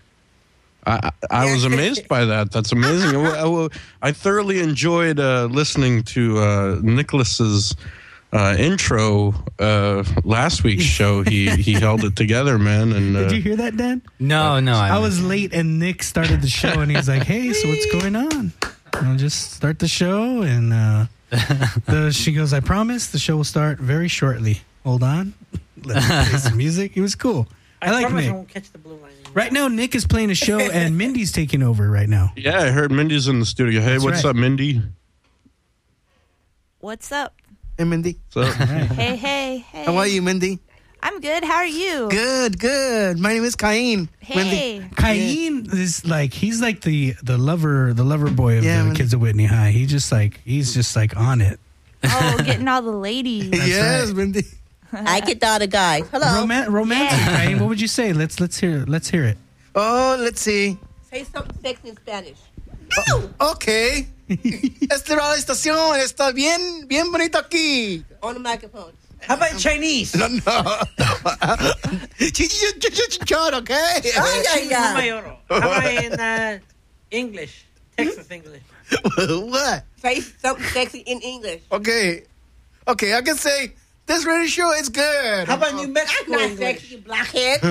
A: I was amazed by that. That's amazing. I thoroughly enjoyed listening to Nicholas's intro last week's show. He held it together, man. And
L: Did you hear that, Dan?
M: No.
L: I was late, and Nick started the show, and he was like, "Hey, so what's going on? I'll just start the show." And she goes, "I promise the show will start very shortly. Hold on, let me play some music." It was cool. I like
T: promise I
L: Nick.
T: won't catch the blue line.
L: Right now, Nick is playing a show, and Mindy's taking over right now.
A: Yeah, I heard Mindy's in the studio. Hey,
L: That's
A: what's
L: right.
A: up, Mindy?
B: What's up?
R: Hey, Mindy.
B: Hey, hey, hey.
R: How are you, Mindy?
B: I'm good. How are you?
R: Good. My name is Cain.
B: Hey.
L: Cain is like he's like the lover boy of the kids at Whitney High. He's just like on it.
B: Oh, getting all the ladies.
R: Yes, right. Mindy.
S: I get all the guys. Hello.
L: Romantic, Cain. What would you say? Let's hear it.
R: Oh, let's see.
S: Say something sexy in Spanish.
R: Okay. Esta estación está bien bonito aquí.
S: On the microphone.
T: How about Chinese?
R: No. Chichón, okay?
T: How about in English? Texas English.
R: What?
S: Say something sexy in English.
R: Okay, I can say this radio show is good.
T: How about New Mexico
S: That's not
T: English?
S: sexy, you blockhead.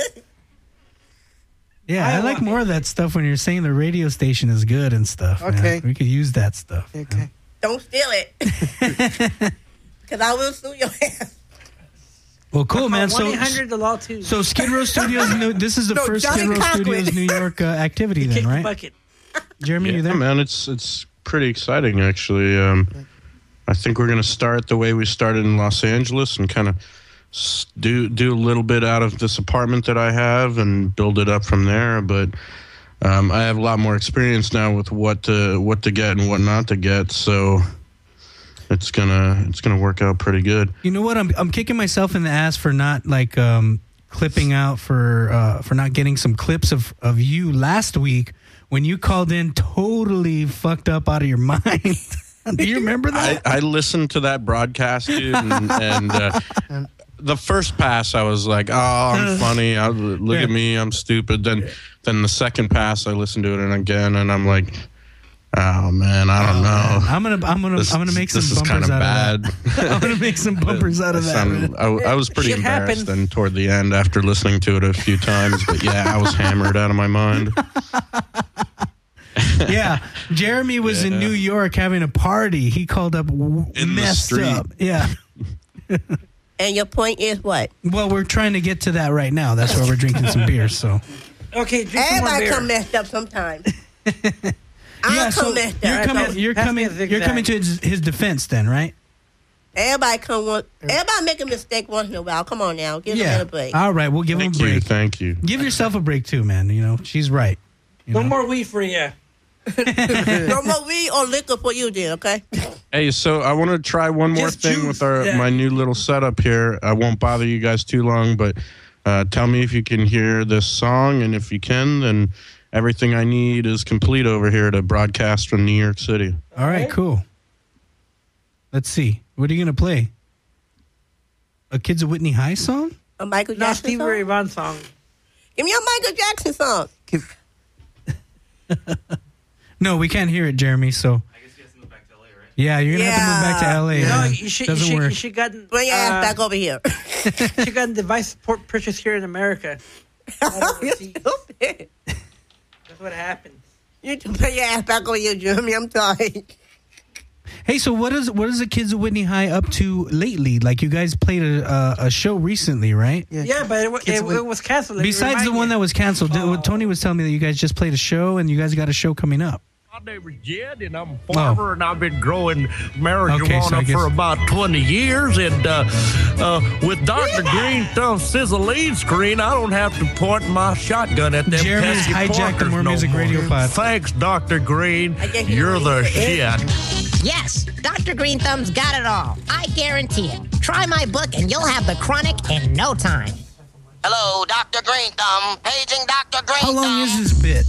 L: Yeah, I like more of that stuff when you're saying the radio station is good and stuff.
R: Okay.
L: Man. We could use that stuff.
R: Okay.
S: Don't steal it. Because I will sue your ass.
L: Well, cool, man.
T: 1-800 the law too.
L: So Skid Row Studios, this is the first
S: Johnny
L: Skid Row
S: Cochran.
L: Studios New York activity then, right?
T: Bucket.
L: Jeremy, you there?
A: Man, it's pretty exciting, actually. I think we're going to start the way we started in Los Angeles and kind of do a little bit out of this apartment that I have and build it up from there. But I have a lot more experience now with what to get and what not to get. So it's gonna work out pretty good.
L: You know what? I'm kicking myself in the ass for not clipping out for not getting some clips of you last week when you called in totally fucked up out of your mind. Do you remember that?
A: I listened to that broadcast, dude, and the first pass I was like, "Oh, I'm funny. Look at me, I'm stupid." Then the second pass I listened to it again, and I'm like, "Oh man, I don't know.
L: I'm gonna make some
A: this is
L: bumpers
A: kind of
L: out
A: bad."
L: of that. I'm gonna make some bumpers out of that.
A: I was pretty
T: Shit
A: embarrassed
T: happens.
A: then toward the end after listening to it a few times. But yeah, I was hammered out of my mind.
L: Yeah, Jeremy was in New York having a party. He called up messed
A: street.
L: up. Yeah.
S: And your point is what?
L: Well, we're trying to get to that right now. That's why we're drinking some beer. So.
T: Okay, drink some more
S: Everybody
T: beer.
S: come messed up sometimes.
L: Yeah, so
S: messed
L: you're
S: up.
L: coming. You're
T: Pass me
L: coming.
T: a zigzag.
L: You're coming to his defense, then, right?
S: Everybody make a mistake once in a while. Come on now, give them a break.
L: All right, we'll give him a break.
A: Thank you.
L: Give yourself a break too, man. You know she's right.
T: No more weed for you.
S: No more weed or liquor for you, then. Okay.
A: Hey, so I want to try one more
T: Just
A: thing
T: juice,
A: with my new little setup here. I won't bother you guys too long, but tell me if you can hear this song, and if you can, then everything I need is complete over here to broadcast from New York City.
L: All right, cool. Let's see. What are you gonna play? A Kids of Whitney High song?
S: A Michael
T: Not
S: Jackson
T: Stevie
S: song?
T: Ray Vaughan song.
S: Give me a Michael Jackson song.
L: No, we can't hear it, Jeremy. So. I guess you have to move back to LA, right? Yeah, you're gonna have to move back to LA.
T: No,
L: man.
T: you should.
L: Doesn't work.
T: You should gotten.
S: Bring your ass back over here.
T: You got a device support purchase here in America.
S: You're stupid.
T: That's what happens.
S: You need to bring your ass back over here, Jeremy. I'm sorry.
L: Hey, so what is the Kids of Whitney High up to lately? Like you guys played a show recently, right?
T: Yeah, but it was canceled.
L: Besides the one that was canceled, Tony was telling me that you guys just played a show and you guys got a show coming up.
K: My name is Jed, and I'm a farmer, and I've been growing marijuana
L: so
K: for about 20 years. And with Dr. Green Thumb Sizzling Screen, I don't have to point my shotgun at them
L: Jeremy's
K: pesky
L: hijacked the
K: porkers
L: More
K: no
L: Music
K: more.
L: Radio Pod.
K: Thanks, Dr. Green. You're the shit.
D: Yes, Dr. Green Thumb's got it all. I guarantee it. Try my book and you'll have the chronic in no time.
J: Hello, Dr. Green Thumb. Paging Dr. Green
L: How
J: Thumb.
L: long is this bit?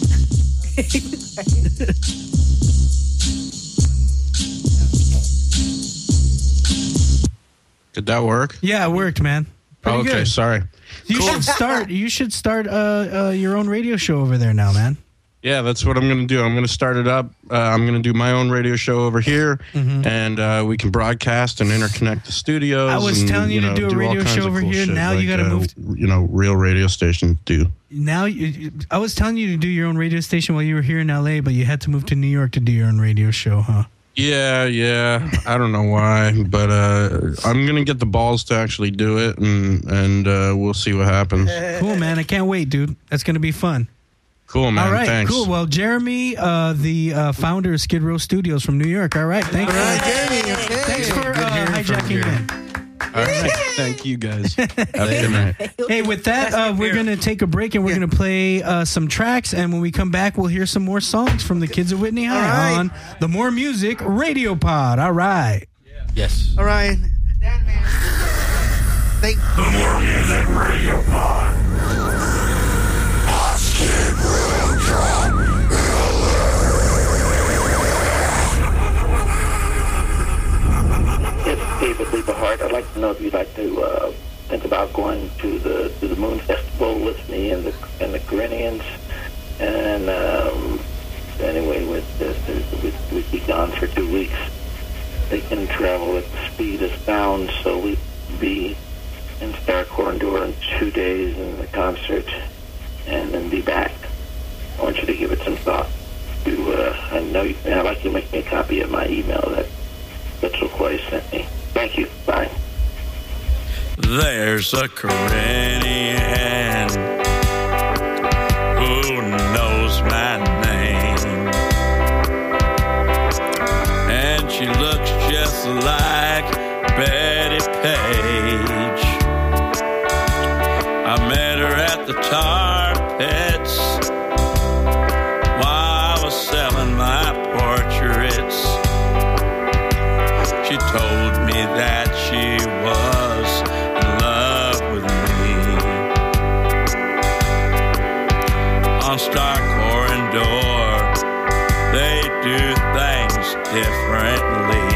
A: Did that work?
L: Yeah, it worked, man. Pretty
A: Okay,
L: good.
A: sorry.
L: You should start your own radio show over there now, man.
A: Yeah, that's what I'm going to do. I'm going to start it up. I'm going to do my own radio show over here, and we can broadcast and interconnect the studios.
L: I was
A: and,
L: telling you to do a
A: all
L: radio
A: kinds
L: show
A: of
L: over
A: cool
L: here.
A: shit
L: Now you
A: like,
L: gotta move
A: real radio stations do.
L: Now, I was telling you to do your own radio station while you were here in LA, but you had to move to New York to do your own radio show, huh?
A: Yeah. I don't know why, but I'm going to get the balls to actually do it, and we'll see what happens.
L: Cool, man. I can't wait, dude. That's going to be fun.
A: Cool, man.
L: All right,
A: Thanks.
L: cool. Well, Jeremy, the founder of Skid Row Studios from New York. All right, thank you.
R: Jeremy.
L: Thanks for hijacking in.
A: All right. Thank you guys. Have a good night.
L: Hey, with that, we're going to take a break and we're going to play some tracks. And when we come back, we'll hear some more songs from the kids at Whitney High on the More Music Radio Pod. All right.
M: Yes.
R: All right.
K: The More Music Radio Pod.
E: It's David Lieberhart. I'd like to know if you'd like to think about going to the Moon Festival with me and the Corinthians. And anyway, we'd be gone for 2 weeks. They can travel at the speed of sound, so we'd be in Stark-Horndor in 2 days in the concert, and then be back. I want you to give it some thought. I know I'd like you to make me a copy of my email that Mitchell Clay sent me. Thank you. Bye.
F: There's a Corinthian who knows my name, and she looks just like Betty Page. I met her at the tar pits while I was selling my portraits. She told me that she was in love with me. On Stark-Horndor, they do things differently.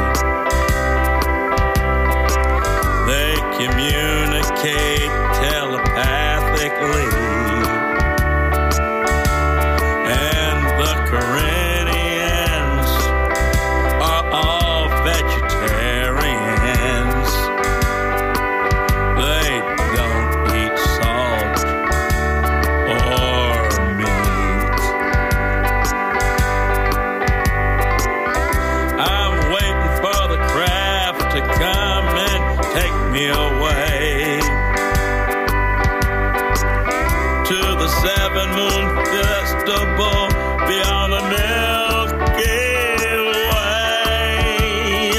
F: They communicate telepathically. And the Corinthians are all vegetarians. They don't eat salt or meat. I'm waiting for the craft to come and take me away to the Seven Moon Festival beyond the Milky Way.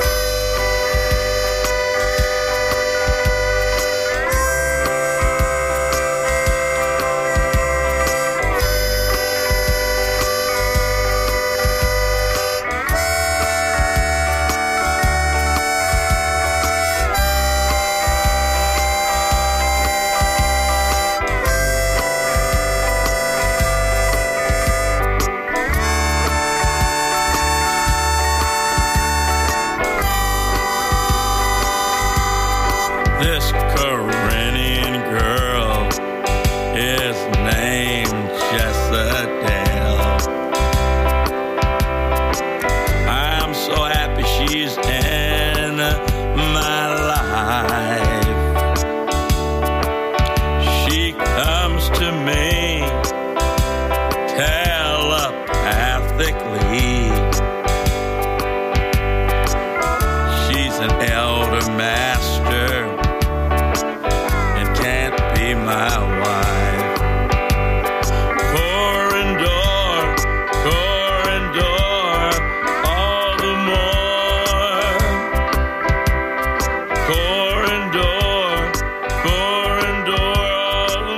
F: This Corinthian girl is named Jezebel. I'm so happy she's in my life. She comes to me telepathically. She's an elder master and can't be my wife. Corindor, all the more. Corindor, all the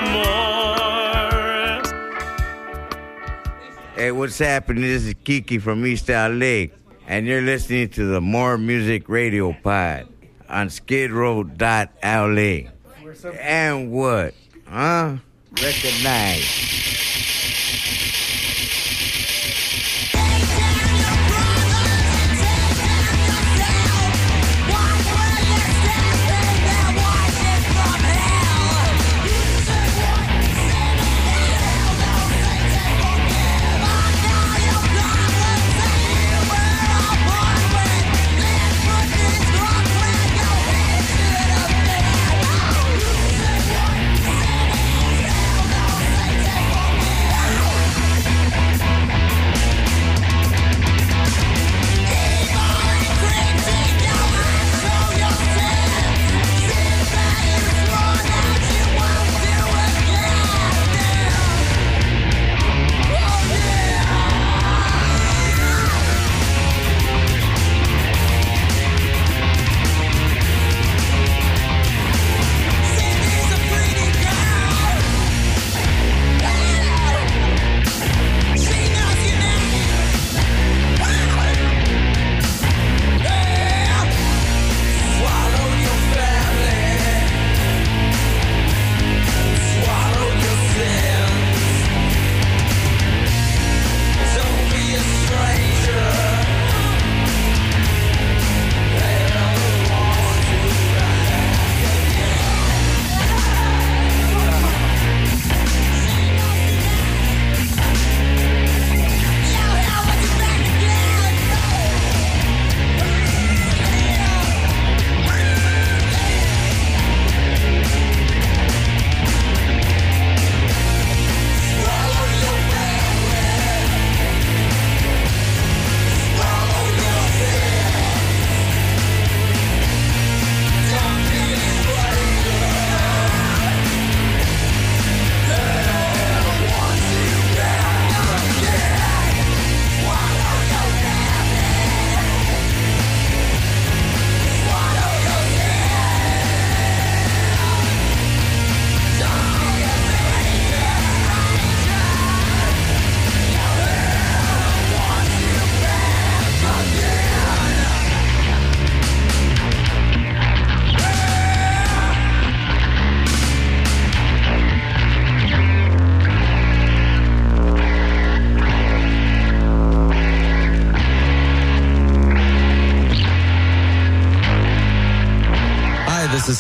F: more.
W: Hey, what's happening? This is Kiki from East LA, and you're listening to the More Music Radio Pod on skidrow.la. And what? Huh? Recognize.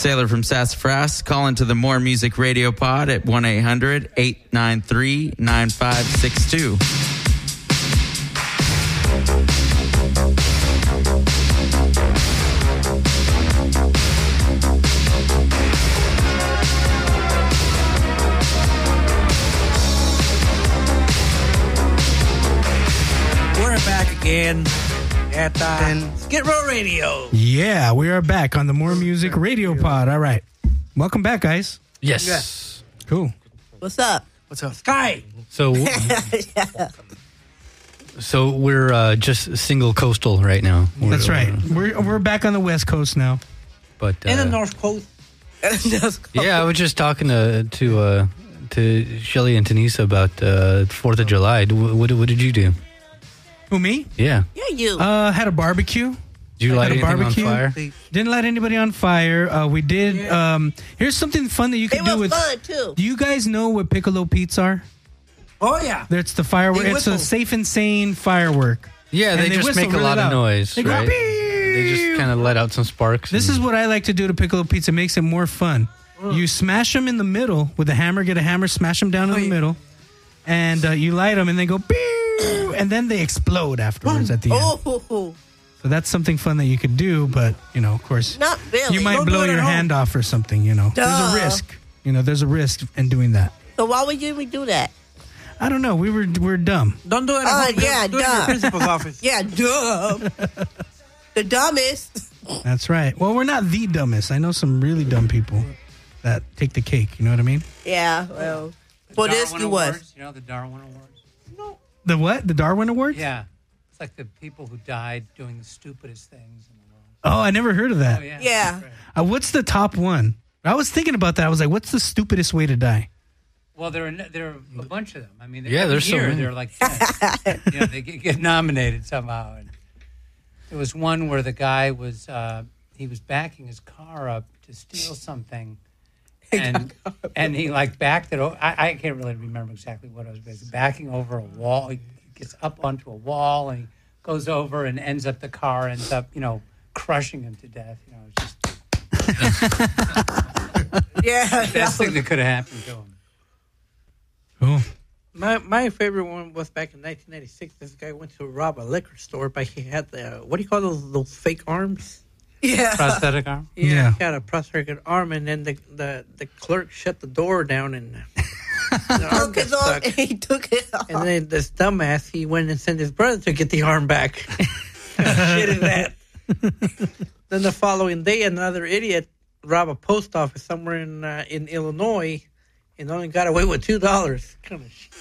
H: Sailor from Sassafras. Call into the More Music Radio Pod at 1-800-893-9562.
T: We're back again at Skid Row Radio.
L: Yeah, we are back on the More Music Radio Pod. All right. Welcome back, guys.
M: Yes.
T: Yes.
L: Cool.
S: What's up?
T: What's up? Sky.
M: So, so we're just single coastal right now.
L: That's right. We're back on the West Coast now.
M: But
T: In the North Coast.
M: yeah, I was just talking to Shelly and Tanisa about 4th of July. What did you do?
L: Who, me?
M: Yeah.
S: Yeah, you.
L: Had a barbecue.
M: Did you light anything on fire?
L: Didn't light anybody on fire. We did. Here's something fun that you can do with.
S: Fun too.
L: Do you guys know what piccolo Pete's are?
T: Oh yeah.
L: It's the firework. It's a Safe and Sane firework.
M: Yeah,
L: And
M: they just make a lot of noise,
L: They go,
M: right? They just kind of let out some sparks.
L: This is what I like to do to piccolo Pete's. It makes it more fun. You smash them in the middle with a hammer. Get a hammer, smash them down in the middle, and you light them, and they go, and then they explode afterwards at the end.
S: Oh,
L: So that's something fun that you could do, but of course,
S: not really.
L: you might
S: Don't
L: blow
S: do it
L: your
S: at home.
L: hand off or something. There's a
S: Duh.
L: risk. There's a risk in doing that.
S: So why would we do that?
L: I don't know. We're dumb.
T: Don't do it at home.
S: Yeah,
T: Do it in your
S: duh.
T: principal's office.
S: Yeah, dumb. The dumbest.
L: That's right. Well, we're not the dumbest. I know some really dumb people that take the cake. You know what I mean?
S: Yeah, well, for this you was.
G: You know the Darwin Awards?
L: The what? The Darwin Awards?
G: Yeah. It's like the people who died doing the stupidest things in the world.
L: Oh, I never heard of that.
G: Oh, yeah.
S: Yeah.
L: What's the top one? I was thinking about that. I was like, what's the stupidest way to die?
G: Well, there are a bunch of them. I mean,
M: Yeah,
G: every
M: there's so
G: year
M: many.
G: they're like 10. They get nominated somehow. And there was one where the guy was he was backing his car up to steal something, and he backed it. I can't really remember exactly what it was, but he's backing over a wall. He gets up onto a wall and he goes over and the car ends up crushing him to death. It's just
S: Yeah.
G: the best thing that could have happened to him.
L: Cool.
T: My favorite one was back in 1996. This guy went to rob a liquor store, but he had the what do you call those fake arms?
S: Yeah.
G: Prosthetic arm?
T: Yeah, he had a prosthetic arm, and then the clerk shut the door down, and the arm got stuck.
S: He took it off.
T: And then this dumbass, he went and sent his brother to get the arm back. Shit is that? Then the following day, another idiot robbed a post office somewhere in Illinois, and only got away with $2. Kind of shit.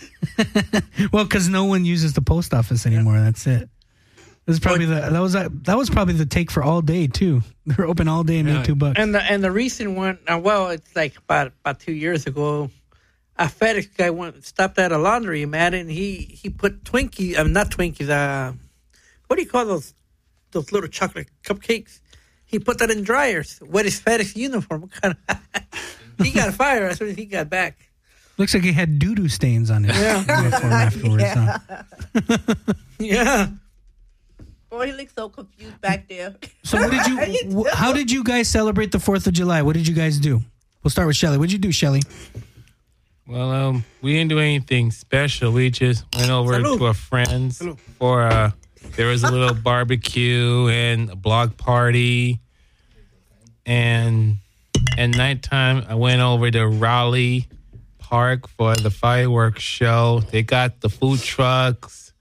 L: Well, because no one uses the post office anymore. That's it. This is probably that was probably the take for all day too. They're open all day and make $2.
T: And the recent one, it's like about 2 years ago. A FedEx guy stopped at a laundry, man, and he put Twinkies. Not Twinkies. What do you call those little chocolate cupcakes? He put that in dryers with his FedEx uniform. He got fired as soon as he got back.
L: Looks like he had doo-doo stains on his uniform afterwards.
S: Yeah.
L: Huh?
T: Yeah.
S: Boy, he looked so confused back there.
L: So how did you guys celebrate the 4th of July? What did you guys do? We'll start with Shelly. What did you do, Shelly?
C: Well, we didn't do anything special. We just went over to a friend's for there was a little barbecue and a block party, and at nighttime I went over to Raleigh Park for the fireworks show. They got the food trucks,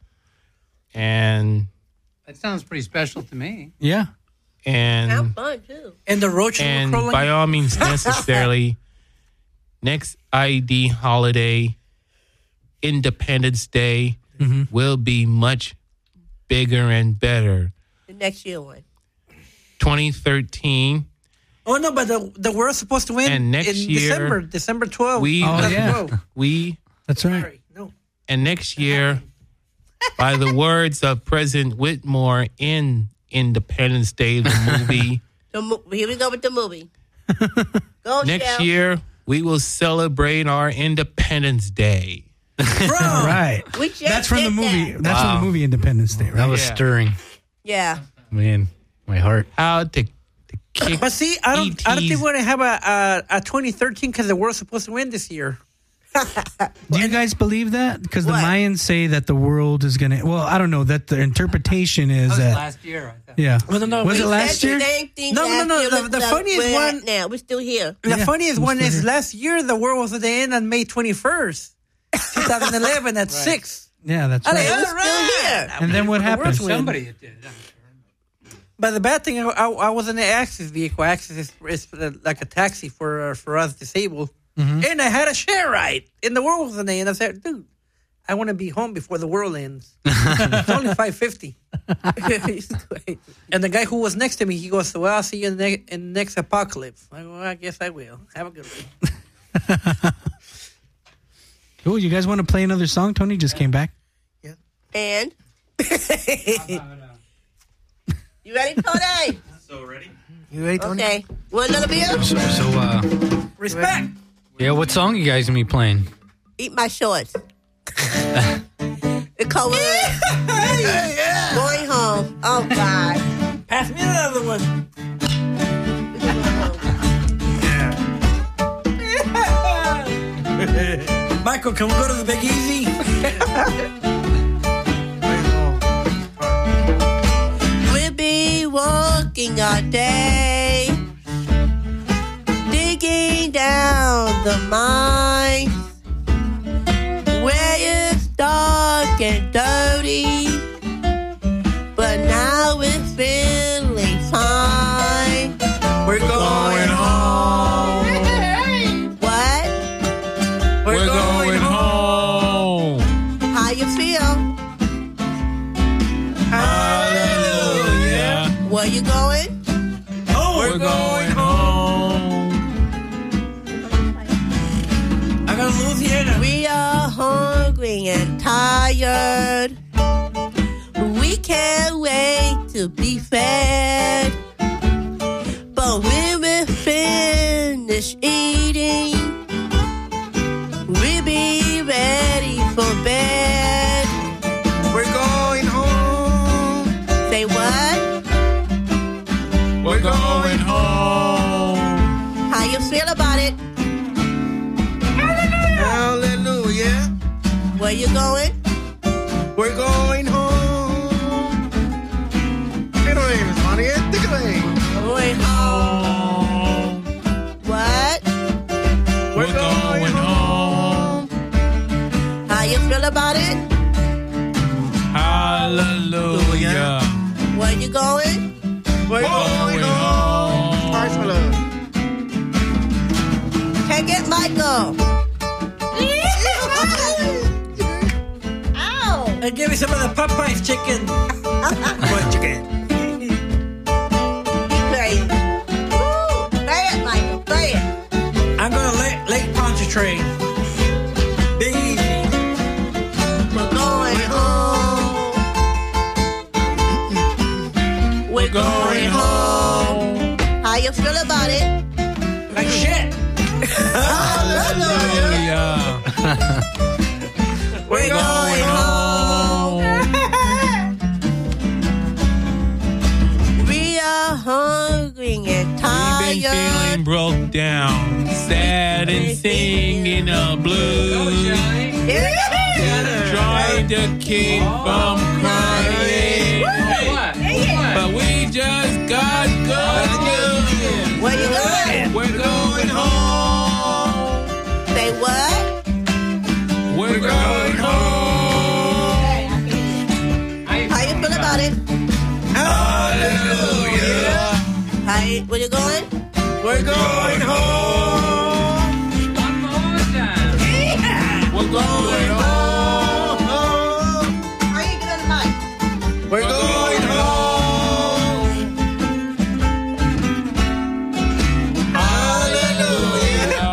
C: and
G: That sounds pretty special to me.
L: Yeah.
C: And
S: Sounds fun too.
T: And the roach
C: and by all means necessarily, next ID holiday, Independence Day, will be much bigger and better.
S: The next year one.
C: 2013.
T: Oh no, but the we're supposed to win
C: And next
T: in
C: year,
T: December 12th.
L: That's right.
C: And next year, by the words of President Whitmore in Independence Day, the movie,
S: Here we go with the movie. Go,
C: next
S: Shell.
C: year we will celebrate our Independence Day.
L: Right.
S: We just
L: That's from the
S: did
L: movie.
S: that.
L: That's from the movie Independence Day, right?
M: That was stirring.
S: Yeah.
M: Man, my heart.
C: How to kick.
T: But see, I don't think we're gonna have a 2013 because the world's supposed to win this year.
L: Do you guys believe that? Because the Mayans say that the world is going to... Well, I don't know. That the interpretation is that...
G: last year, I thought.
L: Yeah.
T: Well, no,
L: was it last year?
T: No. The funniest one...
S: Now, we're still here.
T: The funniest one is last year, the world was at the end on May 21st, 2011 at 6.
L: Yeah, that's
T: I
L: right.
T: mean, all right.
L: And then what happened?
G: Somebody did.
T: But the bad thing, I was in the Axis vehicle. Axis is like a taxi for us disabled.
L: Mm-hmm.
T: And I had a share ride. And the world was in the end. I said, dude, I want to be home before the world ends. It's only $5.50. And the guy who was next to me, he goes, well, I'll see you in the next apocalypse. I go, well, I guess I will. Have a good one.
L: Cool. You guys want to play another song? Tony just came back.
S: Yeah. And? You ready, Tony?
V: So ready?
L: You ready, Tony?
S: Okay. Want another beer?
T: Respect.
M: Yeah, what song you guys gonna be playing?
S: Eat my shorts. It called Going Home. Oh, God.
T: Pass me another one. Michael, can we go to the Big Easy?
S: We'll be walking all day, digging down the mines where it's dark and dirty, but now it's feeling fine. We're going home. What?
C: We're going home.
S: How you feel?
C: Hallelujah.
S: Where you going?
C: We're going home.
T: I'm going to Louisiana.
S: We are hungry and tired. We can't wait to be fed. But when we finish eating, we'll be ready for bed.
R: We're going home.
S: Say what?
C: We're going home.
S: How you feel about it?
R: Hallelujah.
S: Where you going?
R: We're going home. Take it away, Miss Monica. Take it away.
S: Going home. What?
R: We're going home.
S: How you feel about it?
C: Hallelujah.
S: Where you going?
R: We're going home. Hearts for love.
S: Take it, Michael. Ow.
T: And give me some of the Popeyes chicken. What chicken?
S: Play it, Michael. Play it.
T: I'm going to Lake Pontchartrain. Big Easy.
S: We're going home. We're going home. How you feel about it?
T: Like shit.
C: Hallelujah.
S: We're going home. We are hungry and
C: Been
S: tired.
C: feeling broke down, sad and singing the blues. Trying to keep from crying. But we just got good news.
S: Where you going?
C: We're going home.
S: Say what?
C: We're going home.
S: How you feel about it?
C: Hallelujah.
S: Where you going?
R: We're going home.
G: One more time.
C: We're going home.
S: How you get on the mic?
R: We're going home.
C: Hallelujah.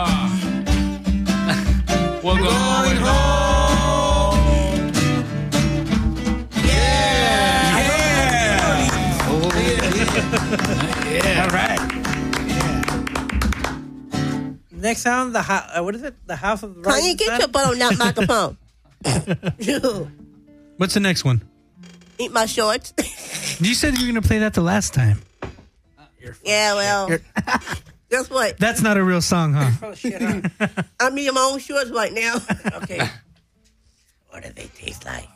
C: We're going home.
L: Yeah.
C: All right.
T: Next sound, what is it? The House of the
S: Can
T: Rising
S: you get
T: Sun?
S: your butt on that microphone?
L: What's the next one?
S: Eat my shorts.
L: You said you were going to play that the last time.
S: Yeah, well, guess what?
L: That's not a real song, huh?
S: I'm eating my own shorts right now. Okay. What do they taste like?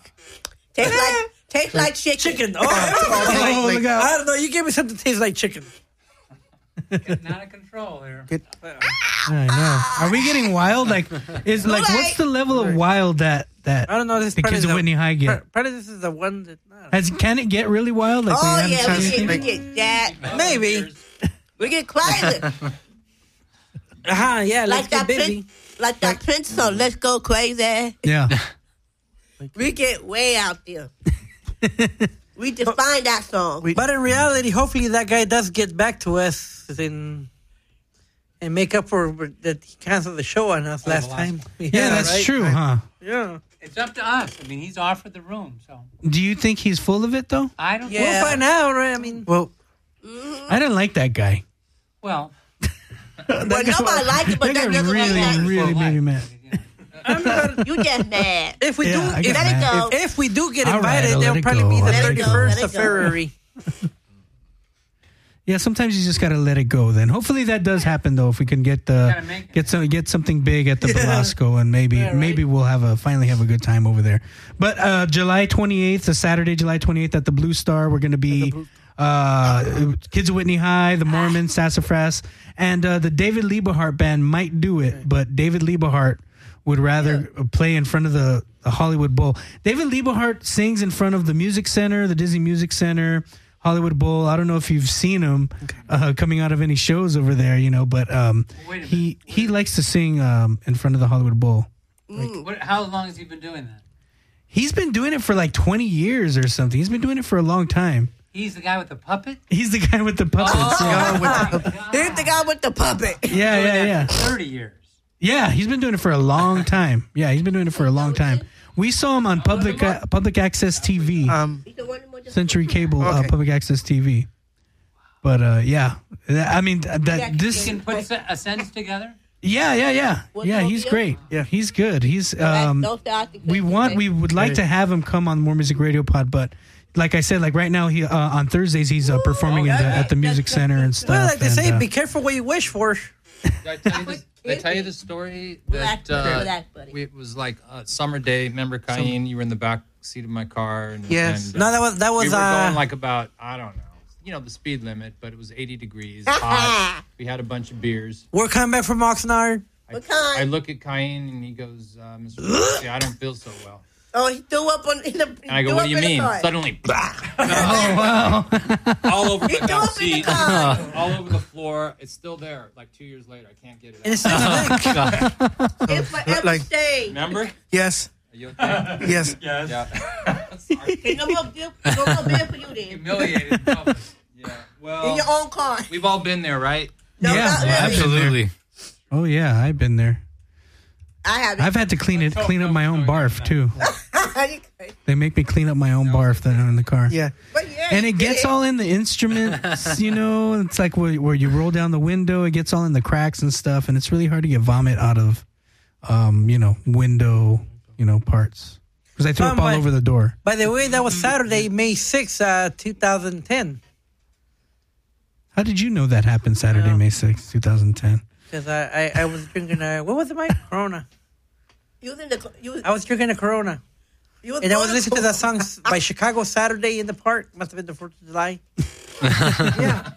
S: Taste like chicken.
T: Chicken.
L: look out.
T: I don't know. You gave me something that tastes like chicken.
G: Getting out of control here.
L: I know. Are we getting wild? Like, what's the level of wild that
T: I don't know. This
L: the kids at Whitney High get?
T: Probably this is the one that.
L: Can it get really wild? Like,
S: Oh,
L: we haven't
S: yeah,
L: tried
S: we
L: anything?
S: get that.
T: Maybe.
S: We get crazy.
T: Yeah, let's
S: like
T: get busy.
S: Like that Prince song, Let's Go Crazy.
L: Yeah.
S: We get way out there. We define that song.
T: But in reality, hopefully that guy does get back to us and make up for that he canceled the show on us last time.
L: Yeah, that's
T: right?
L: true, huh?
T: Yeah.
G: It's up to us. I mean, he's offered the room, so
L: Do you think he's full of it, though?
G: I don't.
T: We'll find out, right? I mean,
L: Well, I didn't like that guy.
G: Well,
S: Well, nobody liked it, but
L: That
S: that
L: guy
S: doesn't
L: really,
S: mean
L: really made me mad.
S: you just mad.
T: if we
L: Yeah, I
T: do,
L: get
S: Let it
L: mad.
S: go.
T: if we do get
L: All right,
T: invited,
L: I'll let
T: it'll
L: it
T: probably
L: go.
T: be the
L: Let
S: it go,
T: 31st
S: let
T: of
S: it go.
T: February.
L: Yeah, sometimes you just gotta let it go. Then hopefully that does happen though. If we can get something big at the Velasco, and maybe we'll finally have a good time over there. But July 28th, a Saturday, July 28th at the Blue Star, we're gonna be Kids at Whitney High, the Mormons, Sassafras, and the David Liebehart band might do it, but David Liebehart would rather play in front of the Hollywood Bowl. David Liebehart sings in front of the Music Center, the Disney Music Center, Hollywood Bowl. I don't know if you've seen him coming out of any shows over there, but he likes to sing in front of the Hollywood Bowl.
G: how long has he been doing that?
L: He's been doing it for like 20 years or something. He's been doing it for a long time.
G: He's the guy with the puppet?
L: He's the guy with the puppets.
S: Here's the guy with the puppet.
L: Yeah.
G: 30 years.
L: Yeah, he's been doing it for a long time. We saw him on public access TV, Century Cable, public access TV. But I mean this.
G: You can put a sentence together.
L: Yeah. He's great. Yeah, he's good. He's we would like to have him come on More Music Radio Pod, but like I said, like right now he on Thursdays he's performing at the Music Center and stuff.
T: Well, like they say, be careful what you wish for.
U: Did I tell you the story that it was like a summer day? Remember, Cain, you were in the back seat of my car. And,
T: Yes.
U: And,
T: No, that was
U: we were going like about, I don't know, the speed limit, but it was 80 degrees, hot. We had a bunch of beers.
T: We're coming back from Oxnard.
U: I look at Cain and he goes, Mr. Rossi, I don't feel so well.
S: Oh, he threw up in the.
U: And I go, what do you mean? Suddenly,
L: oh wow!
U: all over the back seat, all over the floor. It's still there. Like 2 years later, I can't get it out.
S: It's forever stay.
U: Remember?
R: Yes.
U: Are you okay?
R: Yes.
U: Yeah.
S: Okay, no more beer for you then.
U: Humiliated. Yeah. Well,
S: In your own car.
U: we've all been there, right?
S: No, not really.
M: Absolutely.
L: Oh yeah, I've been there.
S: I haven't.
L: I've had to clean up my own barf too. They make me clean up my own barf that are in the car.
R: Yeah.
L: And it gets all in the instruments, It's like where you roll down the window, it gets all in the cracks and stuff, and it's really hard to get vomit out of, window, parts. Because I threw up all over the door.
T: By the way, that was Saturday, May 6th, 2010.
L: How did you know that happened Saturday, May 6th, 2010?
T: Because I was drinking what was it, Mike? Corona. I was drinking a Corona. And I was listening to that song by Chicago Saturday in the Park. Must have been the 4th of July. Yeah.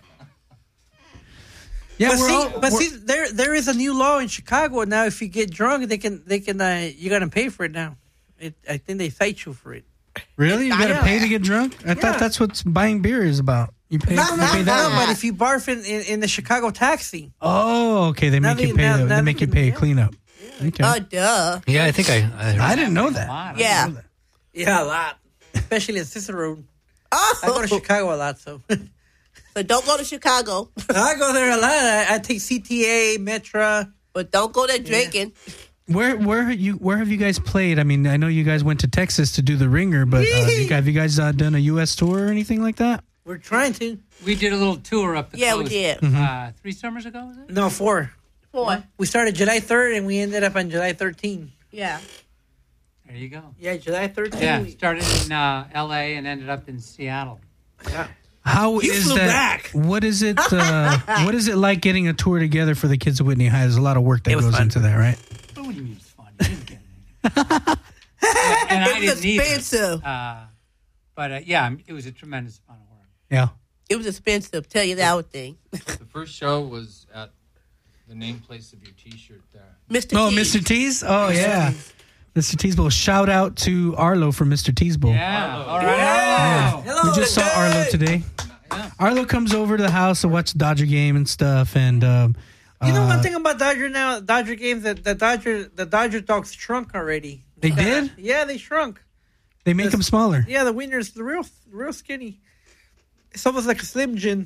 L: Yeah,
T: but there is a new law in Chicago now. If you get drunk, they can you're gonna pay for it now. I think they cite you for it.
L: Really? You gotta pay to get drunk? I thought that's what buying beer is about. You pay.
T: No,
L: that.
T: but if you barf in the Chicago taxi.
L: Oh, okay. They make you pay. They make you pay a cleanup. Okay.
S: Oh, duh.
M: Yeah, I think
L: I didn't know that.
S: Yeah.
T: Yeah, a lot. Especially in Cicero.
S: Oh.
T: I go to Chicago a lot, so.
S: So don't go to Chicago.
T: I go there a lot. I take CTA, Metra.
S: But don't go there drinking.
L: Where have you guys played? I mean, I know you guys went to Texas to do the Ringer, but have you guys done a U.S. tour or anything like that?
T: We're trying to.
G: We did a little tour up the coast.
S: We did.
G: 3 summers ago, was it?
T: No, 4.
S: 4.
T: We started July 3rd and we ended up on July 13th.
S: Yeah.
G: There you go.
T: Yeah, July 13th.
G: Yeah, started in L.A. and ended up in Seattle.
T: Yeah.
L: How
T: You
L: is
T: flew
L: that?
T: back.
L: What is it? What is it like getting a tour together for the kids of Whitney High? There's a lot of work that goes into that, right?
G: What do you mean it's fun? You didn't get anything. And I
S: It was
G: didn't
S: expensive.
G: either. But yeah, it was a tremendous amount of work.
L: Yeah.
S: It was expensive. Tell you that thing.
U: The first show was at the name place of your T-shirt there.
S: Mr.
L: Oh,
S: T's.
L: Mr. T's? Oh, yeah. Mr. T's Bowl. Shout out to Arlo for Mr. T's Bowl.
G: Yeah. All right.
L: Yeah.
G: Hello.
L: We just saw Arlo today. Arlo comes over to the house to watch the Dodger game and stuff. And
T: You know one thing about Dodger games, that the Dodger dogs shrunk already.
L: They did?
T: Yeah, they shrunk.
L: They make them smaller.
T: Yeah, the wieners, the real skinny. It's almost like a Slim Jim.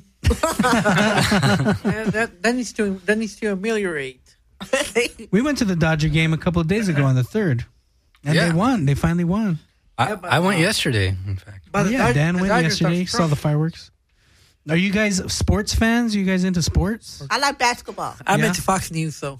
T: that needs to ameliorate.
L: We went to the Dodger game a couple of days ago on the 3rd. And
M: Yeah.
L: they won. They finally won.
M: I went yesterday, in fact.
L: Oh, yeah, Dan went
T: Dodgers
L: yesterday.
T: are
L: Saw the fireworks. Are you guys sports fans? Are you guys into sports?
S: I like basketball.
T: I'm
L: Yeah.
T: into Fox News, so.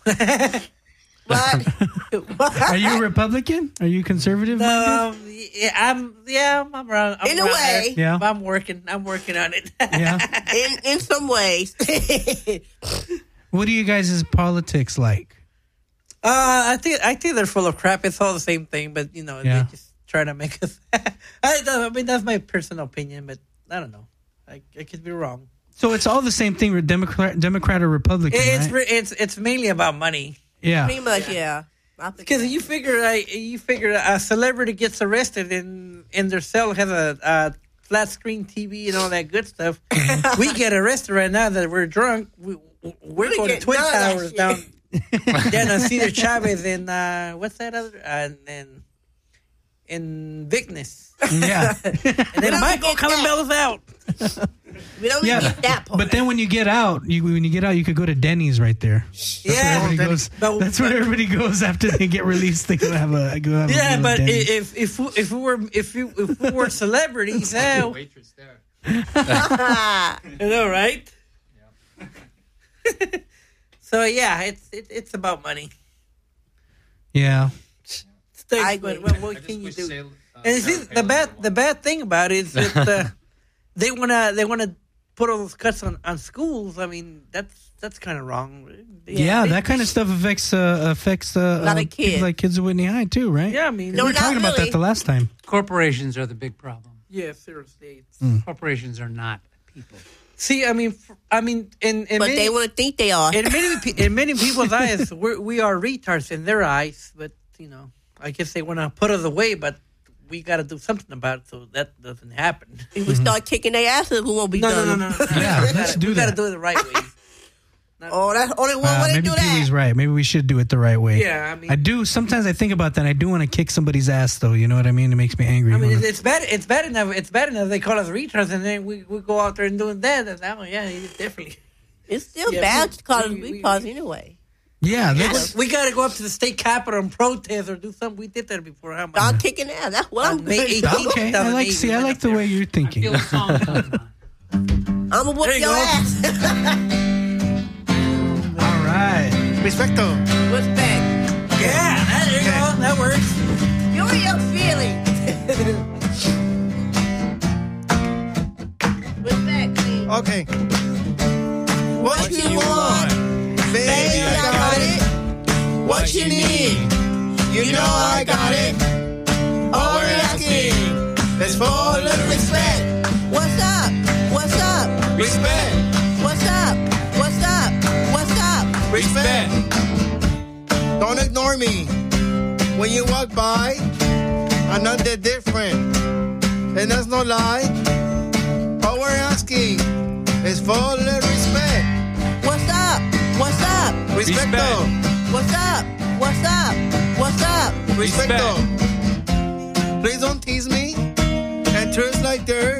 L: Are you a Republican? Are you conservative?
T: I'm around. I'm
S: In a
T: around
S: way.
T: there.
L: Yeah.
T: I'm working on it.
L: Yeah.
S: in some ways.
L: What do you guys' politics like?
T: I think they're full of crap. It's all the same thing, but
L: Yeah.
T: they just try to make us. I mean, that's my personal opinion, but I don't know. I could be wrong.
L: So it's all the same thing with Democrat or Republican, right?
T: It's mainly about money.
L: Yeah.
S: Pretty much, yeah.
T: Because you figure a celebrity gets arrested and their cell has a flat screen TV and all that good stuff. We get arrested right now that we're drunk. We're going to
S: get
T: Twin
S: none of that
T: Towers
S: shit.
T: down on Cedar Chavez and what's that other in Vicness.
L: Yeah.
T: And then Michael coming bells out.
S: We don't even get that part.
L: But then when you get out, you could go to Denny's right there. That's
T: Yeah.
L: where everybody goes. That's where everybody goes after they get released. They go have a meal
T: Yeah,
L: at
T: but
L: Denny's.
T: if we were celebrities, now
U: Waitress there.
T: you know, right? So yeah, it's about money.
L: Yeah.
T: Thanks, but what can you do? And see, the bad thing about it is that they wanna put all those cuts on schools. I mean, that's kind of wrong.
L: Yeah, that kind of stuff affects
S: lot of kids.
L: kids at Whitney High too, right?
T: Yeah, I mean,
L: we were talking about that the last time.
G: Corporations are the big problem.
T: Yeah, seriously.
G: Corporations are not people.
T: See, I mean, in
S: But
T: many,
S: they want to think they are.
T: in many people's eyes, we are retards in their eyes. But I guess they want to put us away. But we got to do something about it so that doesn't happen.
S: If we start kicking their asses, we won't be done.
T: No.
L: Yeah, let's do
T: We got to
L: that.
T: do it the right way.
S: Oh, that's only one way to
L: Maybe
S: do that.
L: Pee-wee's right. Maybe we should do it the right way.
T: Yeah, I mean-
L: Sometimes I think about that. I do want to kick somebody's ass, though. You know what I mean? It makes me angry.
T: I mean, it's bad. It's bad enough. It's bad enough they call us retards, and then we go out there and doing that. And definitely.
S: It's still
T: Yeah,
S: bad
T: we-
S: to call us
T: we-
S: retards anyway.
L: Yeah, that's
T: We got to go up to the state capitol and protest or do something. We did that before. Huh?
S: Start kicking ass. That's what I'm
T: May
S: doing.
T: 18th,
L: okay. I like
T: 2008,
L: I like the way you're thinking.
S: I'm gonna whoop
T: There you
S: your
T: go.
S: ass.
L: All right.
R: Respecto.
S: Respect.
T: Yeah, there you go. That works.
S: You're your feelings. Respect, please.
R: Okay.
S: What you want, baby, I got it. What you need, you know I got it. All we're asking is for a little respect. What's up? What's up?
R: Respect.
S: What's up? What's up? What's up?
R: Respect. Don't ignore me. When you walk by, I'm not that different. And that's no lie. All we're asking is for a little respect.
S: What's up? What's up?
R: Respecto.
S: What's up? What's up? What's up?
R: Respecto. Please don't tease me and twist like dirt.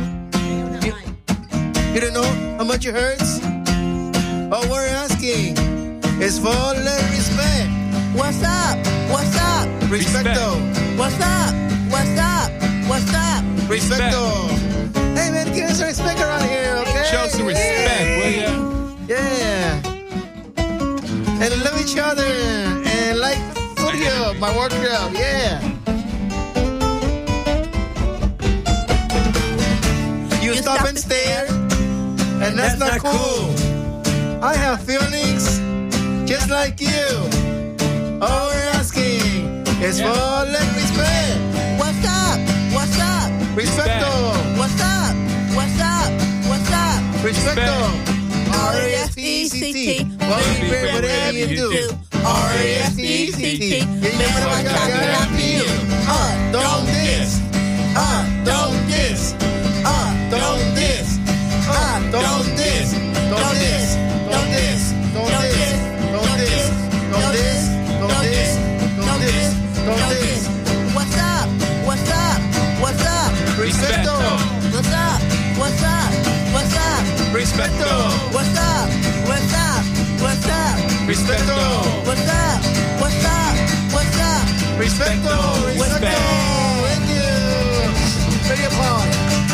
R: You don't know how much it hurts? All we're asking is for a little respect.
S: What's up? What's up?
R: Respecto.
S: What's up? What's up? What's up?
R: Respecto. Hey man, give us some respect around here, okay?
F: Show some respect, will ya?
R: Yeah. And love each other and like studio, my work club, yeah.
S: You
R: stop and stare, and that's not cool. I have feelings just like you. All we're asking is for let respect.
S: What's up? What's up?
R: Respecto.
S: What's up? What's up? What's up?
R: Respecto.
S: R-E-S-P-E-C-T.
R: Well, we pray whatever you do. R-E-S-P-E-C-T. Remember what God got after you. Don't diss. Don't diss. Don't diss. Don't diss. Don't diss. Don't diss. Don't diss. Don't diss. Don't diss. Don't diss. Don't diss. Don't diss.
S: What's up? What's up? What's up?
R: Respecto.
S: What's up? What's up? What's up?
R: Respecto.
S: What's up? What's up? What's up?
R: Respecto.
S: What's up? What's up? What's up?
R: Respecto. Respecto. Thank you. Radio Pod.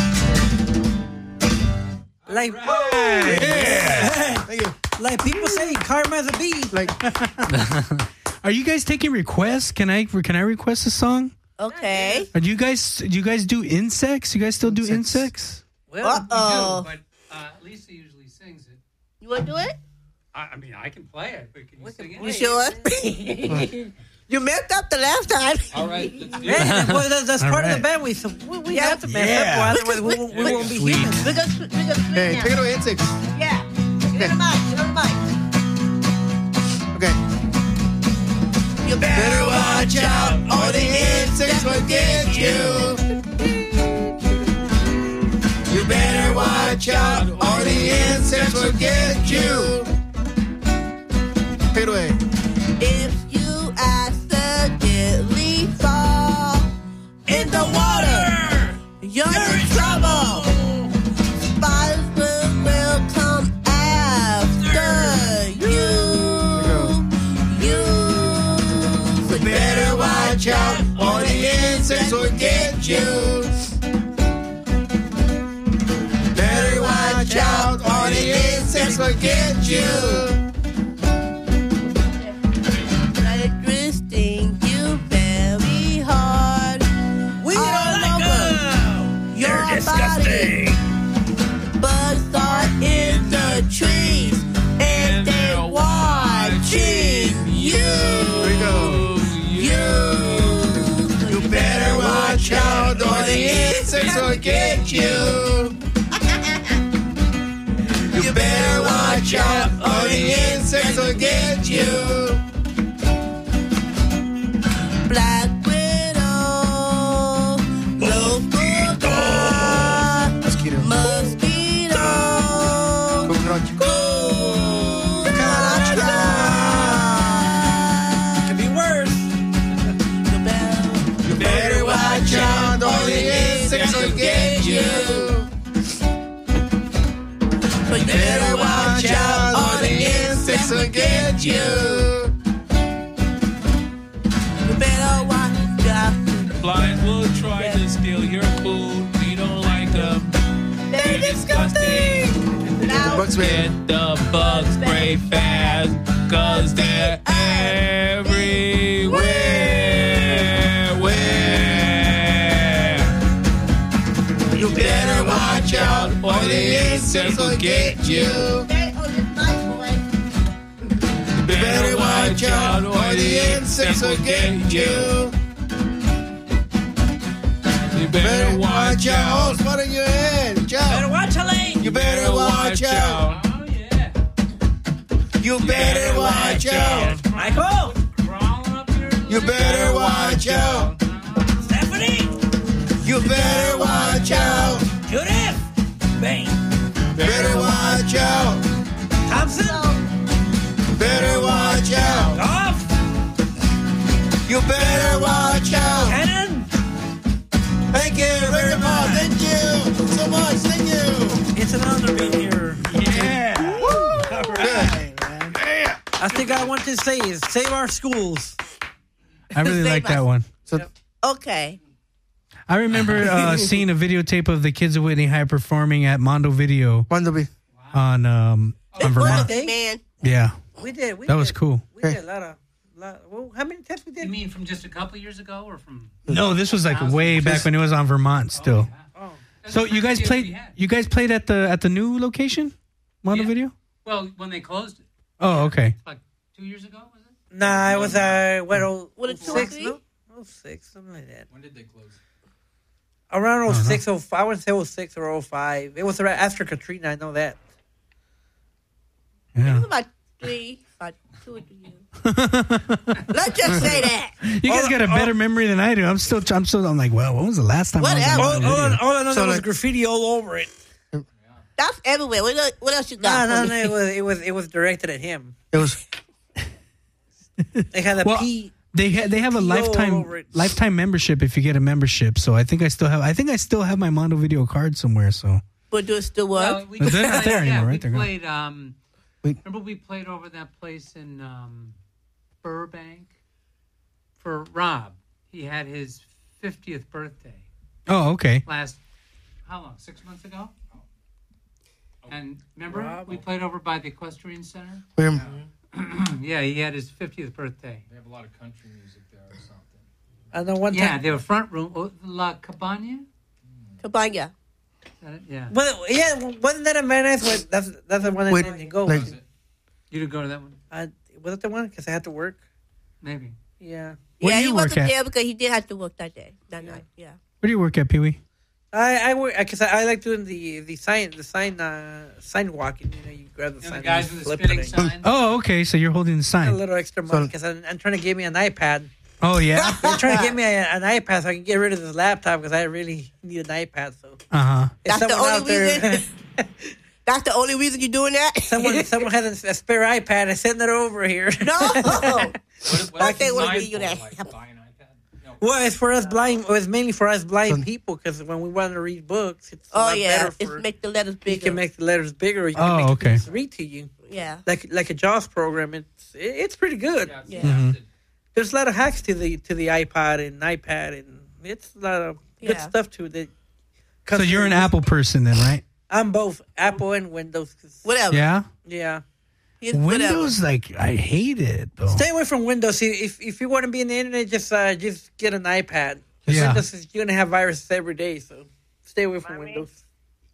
T: Like,
R: Thank you.
T: like people say, karma's a bee.
R: Like,
L: Are you guys taking requests? Can I request a song?
S: Okay.
L: Do you guys do insects? You guys still do insects?
G: Well,
S: Uh-oh.
G: we do, but Lisa usually sings it.
S: You want to do it?
G: I mean, I can play it, but can you sing it?
S: You sure? You messed up the last time.
G: All right, let's do
T: Yeah, well, that's part of the
L: right.
T: band. We have to mess up, or otherwise we won't be human.
S: We're going to
R: hey, take it away, insects.
S: Yeah. Get on the mic. Get on the mic.
R: Okay.
S: You
R: Better watch out, or the insects will get you. You better watch out, or the insects will get you. Take it away.
S: If you accidentally fall in the water, you're in trouble. Spiders will come after you.
R: You better watch out, or the insects will get you. Better watch out, or the insects will get you.
S: Twisting you very hard. We don't like them. You're disgusting. Bugs are in the trees and they're watching you.
R: Here we go. You better watch out, or the insects will get you. You better watch out, or the insects will get you.
S: Black widow, mosquito, mosquito, cucaracha.
T: Could be worse.
R: You better watch out, or the insects will get you. You better watch out, or the insects will get you.
S: You better watch out.
C: Flies will try to steal your food. We don't like them.
S: They're disgusting. Now
R: Bugs spray.
C: Get the bug spray fast, cause they're everywhere.
R: You better watch out, or the insects will get you.
S: Stay on this mic, boy.
R: You better watch out, or the insects will get you.
C: You
R: Better watch out. Oh, spot on your head. Watch out.
T: Better watch out, Lane.
R: You better watch out.
C: Oh, yeah.
R: You better watch out.
T: Michael.
R: You better watch out.
T: Stephanie.
R: You better watch out.
T: Judith. Bang.
R: Better watch out.
T: Thompson.
R: Better watch out.
T: Goff.
R: You better watch out.
T: Cannon.
R: Thank you very much. Thank you so much. Thank you.
T: It's an honor being here.
L: Yeah.
T: All right, man.
R: Yeah.
T: I think I want to say is save our schools.
L: I really like that one.
R: So,
S: Okay.
L: I remember seeing a videotape of the kids of Whitney High performing at Mondo Video
R: Mondo
L: on Vermont.
S: Man.
L: Yeah,
T: We did.
L: that was cool.
T: We did a lot of. Well, how many tests we did?
G: You mean from just a couple years ago, or from?
L: No, this was like way back when it was on Vermont still. So you guys played at the new location, Montevideo?
G: Well, when they closed it.
L: Oh, okay.
G: Like 2 years ago, was it?
T: Nah, it was 06, 06, something like that.
U: When did they close?
T: Around 06, 05. I wouldn't say 06 or 05. It was right after Katrina. I know that.
N: It was about 2 or 3 years. Let's just say that.
L: You guys got a better memory than I do. I'm like, well, when was the last time?
N: Whatever.
L: I was on Montevideo?
T: All I know there was graffiti all over it.
N: That's everywhere. What else you got?
T: No. It was directed at him.
R: It was.
T: They had a P.
L: They have a lifetime membership if you get a membership. So I think I still have my Montevideo card somewhere. So.
N: But do it still work?
L: But they're not there anymore, right?
G: We
L: They're
G: played. Remember we played over that place in Burbank for Rob. He had his 50th birthday.
L: Oh, okay.
G: How long? 6 months ago. And remember, we played over by the Equestrian Center? Yeah, he had his 50th birthday.
U: They have a lot of country music there or something.
T: I know one time.
G: Yeah, they were front room. La Cabana?
N: Cabana.
G: Yeah.
T: Well, yeah, wasn't that a Van Nuys one? That's the one that didn't go.
G: You didn't go to that one?
T: Was it the one? Because I had to work.
G: Maybe.
T: Yeah.
L: Where do
N: He
L: you work
N: wasn't
L: at?
N: there because he did have to work that night. Yeah.
L: Where do you work at, Pee Wee?
T: I work because I like doing the sign walking. You know, you grab the sign.
G: The guys
T: and
G: with the
T: flip
G: spinning
T: it.
G: signs?
L: Oh, okay. So you're holding the
T: A
L: sign.
T: little extra money because I'm trying to get me an iPad.
L: Oh, yeah?
T: They're trying to get me an iPad so I can get rid of this laptop because I really need an iPad. So
L: Uh-huh.
T: if
N: That's the
T: someone
N: only
T: out there,
N: reason. That's the only reason you're doing that.
T: someone has a spare iPad and send it over here.
N: No.
T: What
N: they want to be you that.
T: Well, it's for us blind. It's mainly for us blind people because when we want to read books, it's a lot better for.
N: It's make the letters bigger.
T: You can make the letters bigger. Or you can make it read to you.
N: Yeah.
T: Like a JAWS program. It's pretty good.
N: Yeah.
L: Mm-hmm.
T: There's a lot of hacks to the iPod and iPad, and it's a lot of good stuff to it.
L: So you're an Apple person then, right?
T: I'm both Apple and Windows.
N: Whatever.
L: Yeah?
T: Yeah.
L: Windows, like, I hate it, though.
T: Stay away from Windows. If you want to be in the internet, just get an iPad.
L: Yeah.
T: Windows, you're gonna have viruses every day, so stay away from Windows.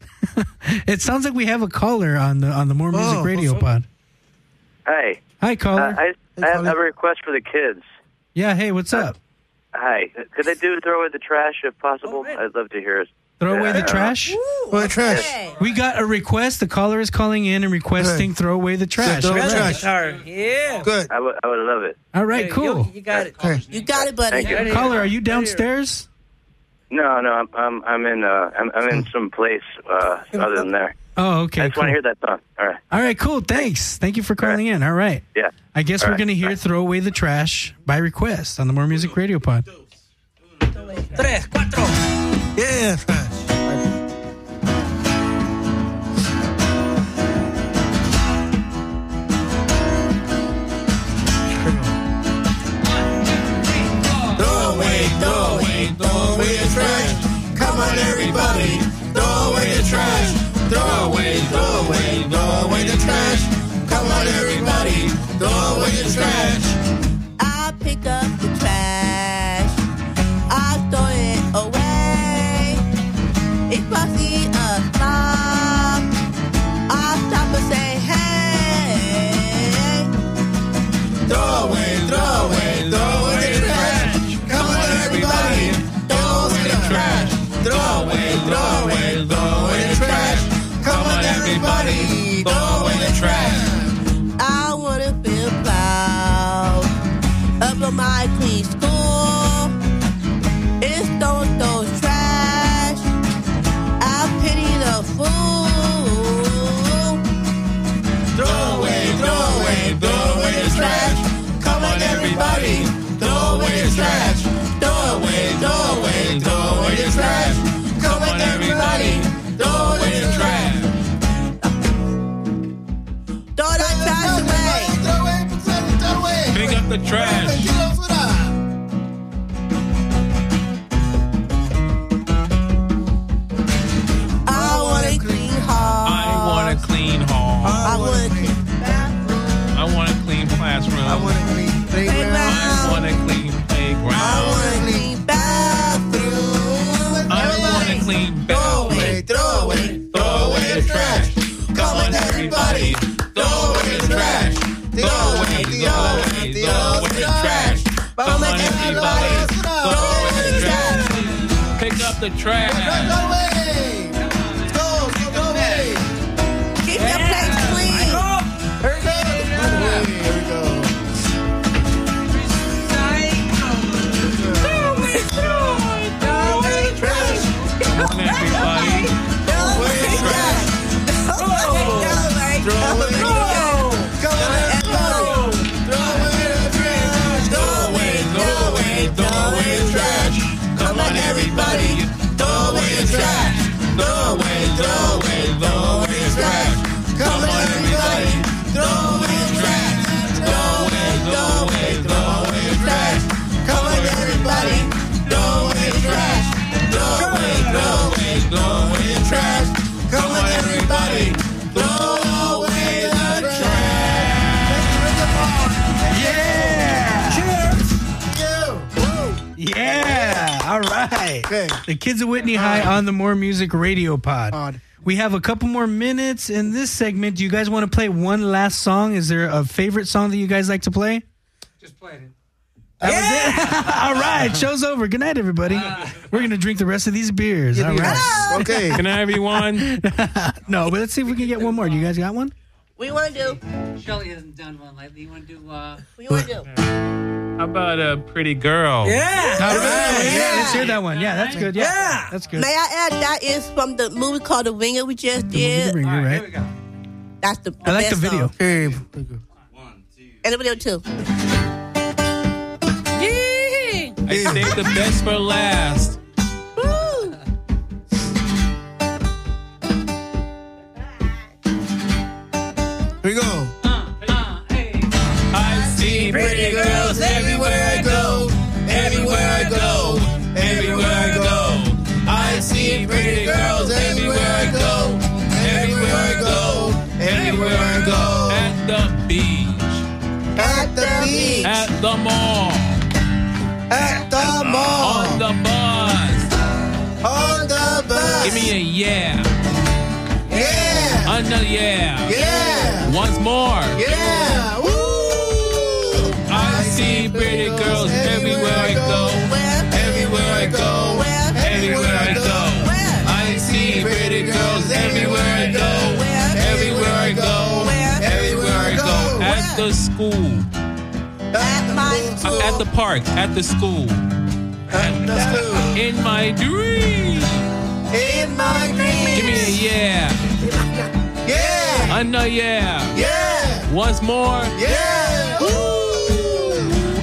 L: It sounds like we have a caller on the More Music Radio pod.
O: Hey.
L: Hi, caller.
O: I have a request for the kids.
L: Yeah, hey, what's up?
O: Hi. Could they throw away the trash if possible? I'd love to hear it.
L: Throw away the trash?
R: Throw away trash.
L: We got a request. The caller is calling in and requesting throw away the trash.
R: Throw away trash.
T: Yeah.
R: Good.
O: I would love it.
L: All right, cool.
T: You got it.
N: You got it, buddy.
O: Thank you.
L: Caller, are you downstairs?
O: No, I'm in some place other than there.
L: Oh, okay.
O: I just want to hear that song. All right.
L: All right, cool. Thanks. Thank you for calling in. All right.
O: Yeah.
L: I guess
O: All
L: we're
O: right.
L: going to hear Throw Away the Trash by request on the More Music Radio pod.
T: 3, 4.
R: Yeah, trash.
S: Throw away the trash. Come on, everybody, throw away the trash. Throw away the trash. Come on, everybody, throw away the trash.
N: I pick up the trash. I throw it away. If I see a stop, I stop and say, hey.
S: Throw away the trash. Come on, everybody, throw away the trash. Throw away the trash. Come on, everybody, throw away the trash.
N: I wanna feel proud of my clean school. It's those trash. I pity the fool.
S: Throw away the trash. Come on, everybody, throw away the trash. Throw away the trash. Come on, everybody, throw away the trash.
N: Throw that trash away.
S: Throw away.
C: Pick up the trash.
N: I want a clean heart.
C: I want a clean hall.
N: I want a clean bathroom.
C: I want a clean classroom.
R: I want a clean playground.
C: I want a clean playground.
N: I want a clean bathroom.
C: I want a clean bathroom. everybody. Throw away the trash. Pick up the trash.
N: Keep your place clean.
C: Come on, everybody. Throw away the trash. Throw away the trash. Throw away the trash. Come on, everybody. Throw away the trash. Throw away the trash. Come on, everybody. Throw away the trash. Throw away the trash. Come on, everybody. Throw away the trash. Throw away the trash. Come on, everybody. Throw away the trash.
L: Yeah. All right. The kids of Whitney High on the More Music Radio Pod. We have a couple more minutes in this segment. Do you guys want to play one last song? Is there a favorite song that you guys like to play?
G: Just played it.
L: That was it? All right. Show's over. Good night, everybody. We're going to drink the rest of these beers. All right.
C: Okay. Good night, everyone.
L: No, but let's see if we can get one more. Do you guys got one?
N: What do you want to do?
G: Shelly hasn't done one lately. You want to do,
N: What do you want to do?
C: How about a pretty girl?
L: All right. Yeah, let's hear that one. Yeah, that's good. Yeah. That's good.
N: May I add, that is from the movie called The Ringer we just did.
L: The Ringer, right?
N: That's the
L: I like the
N: best
L: video.
N: song. And the video, too.
C: I saved the best for last.
R: Here we go.
C: I see pretty girls everywhere I go. Everywhere I go. Everywhere I go. I see pretty girls everywhere I go. Everywhere I go. Everywhere I go. At the beach.
R: At the beach.
C: At the mall.
R: At the mall.
C: On the bus.
R: On the bus.
C: Give me a yeah.
R: Yeah.
C: Another yeah.
R: Yeah.
C: Once more.
R: Yeah. Woo.
C: I see pretty girls everywhere I go. Everywhere I go. Everywhere I go. I see pretty girls everywhere I go. Everywhere I go. Everywhere I go. At the school.
N: At my school.
C: At the park. At the school.
R: At the school.
C: In my dream.
R: In my dreams.
C: Give me a yeah.
R: Yeah.
C: Another yeah.
R: Yeah.
C: Once more.
R: Yeah.
C: Woo.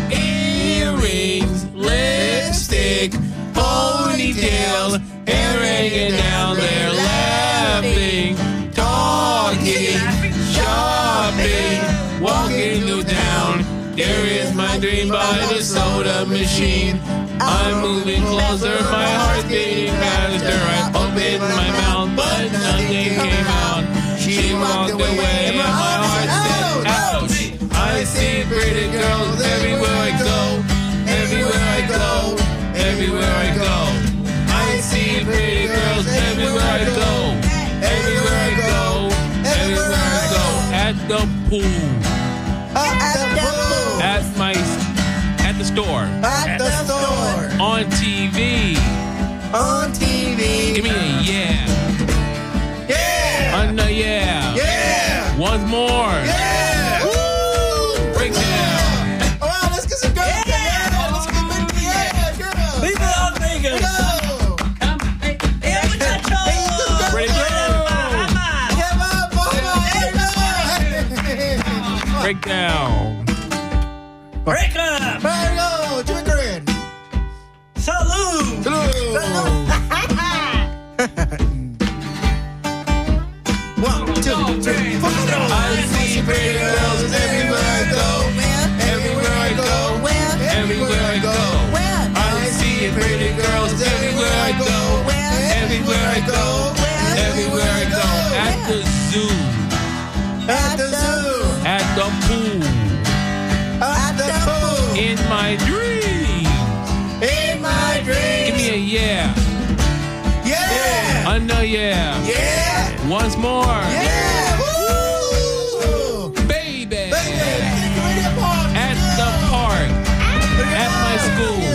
C: Earrings, lipstick, ponytail, hair hanging down there, laughing, talking, shopping, walking through town. There is my dream by the soda machine. I'm moving closer, my heart's beating faster. I opened my mouth, but nothing came out. She walked away, and my heart said, ouch. I see pretty girls everywhere I go. Everywhere I go. Everywhere I go. I see pretty girls everywhere I go. Everywhere I go. Everywhere I go. At the pool.
R: At the pool.
C: At the store.
R: At the store.
C: On TV.
R: On TV.
C: Give me a yeah.
R: Yeah.
C: Another yeah.
R: Yeah.
C: Once more.
R: Yeah. Woo.
C: Break down.
R: All right, let's get some girls. Yeah. Let's get with the yeah, girls.
T: Leave it on Vegas.
R: Go.
C: Pretty girl. Break down.
T: Break up.
R: Mario, Jimmy
T: Salud.
R: One, two, three, four.
C: I see pretty girls everywhere I go. Everywhere I go. Everywhere I go. I see pretty girls everywhere I go. Everywhere I go. Everywhere I go. At the zoo.
R: At the zoo.
C: At the pool.
R: At the pool.
C: In my dreams.
R: In my dreams.
C: Give me a yeah.
R: Yeah.
C: Another yeah.
R: Yeah.
C: Once more.
R: Yeah. Woo.
C: Baby.
R: Baby.
C: At the park. At my school.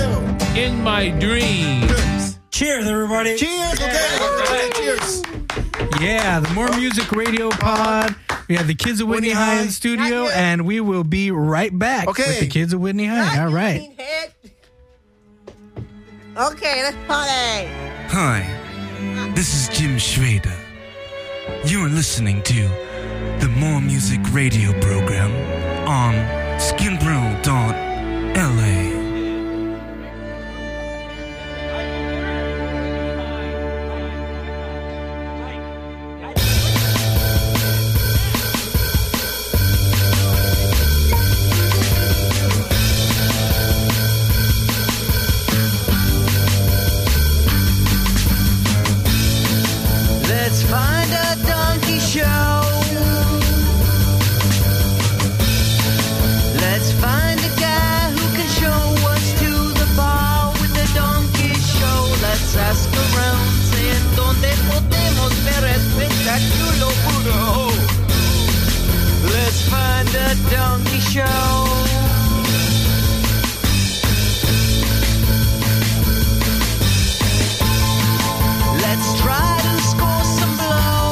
C: my dreams.
L: Cheers, everybody.
R: Cheers. Okay. Cheers.
L: Yeah, the More Music Radio Pod. We have the Kids of Whitney High in the studio, and we will be right back with the Kids of Whitney High. All right.
N: Okay, let's party.
I: Hi, this is Jim Schrader. You're listening to the More Music Radio program on skidrow.la.
S: Let's find a donkey show. Let's find a guy who can show us to the bar with the donkey show. Let's ask around, saying, ¿Dónde podemos ver espectáculo puro? Let's find a donkey show. Let's try to score some blow.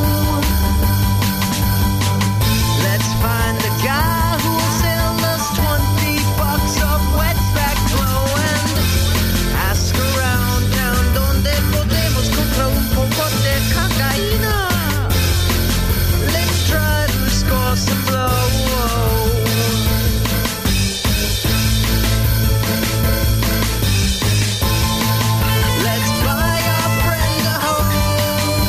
S: Let's find a guy who'll sell us $20 of wetback glow and ask around town donde podemos comprar un poco de cocaína. Let's try to score some blow. Let's buy our friend a hoe.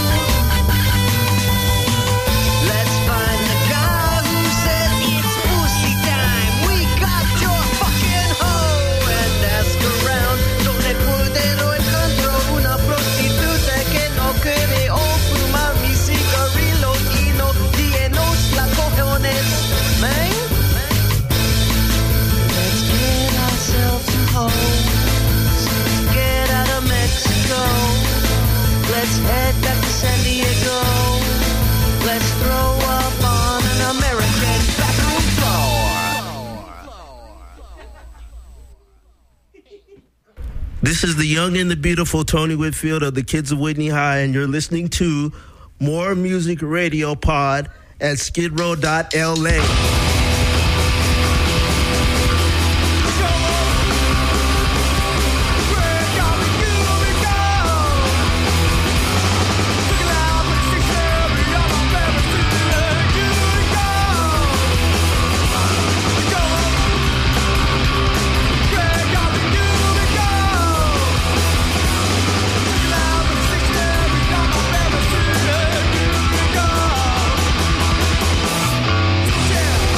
S: Let's find the guy who says it's pussy time. We got your fucking hoe. And ask around, donde puedo encontrar una prostituta que no quiere o fumar mis cigarrillos y no tienes la cojones, man. Let's get ourselves some hoes. Get out of Mexico. Let's head back to San Diego. Let's throw up on an American bathroom floor.
P: This is the young and the beautiful Tony Whitfield of the Kids of Whitney High, and you're listening to More Music Radio Pod at skidrow.la.
S: Yeah.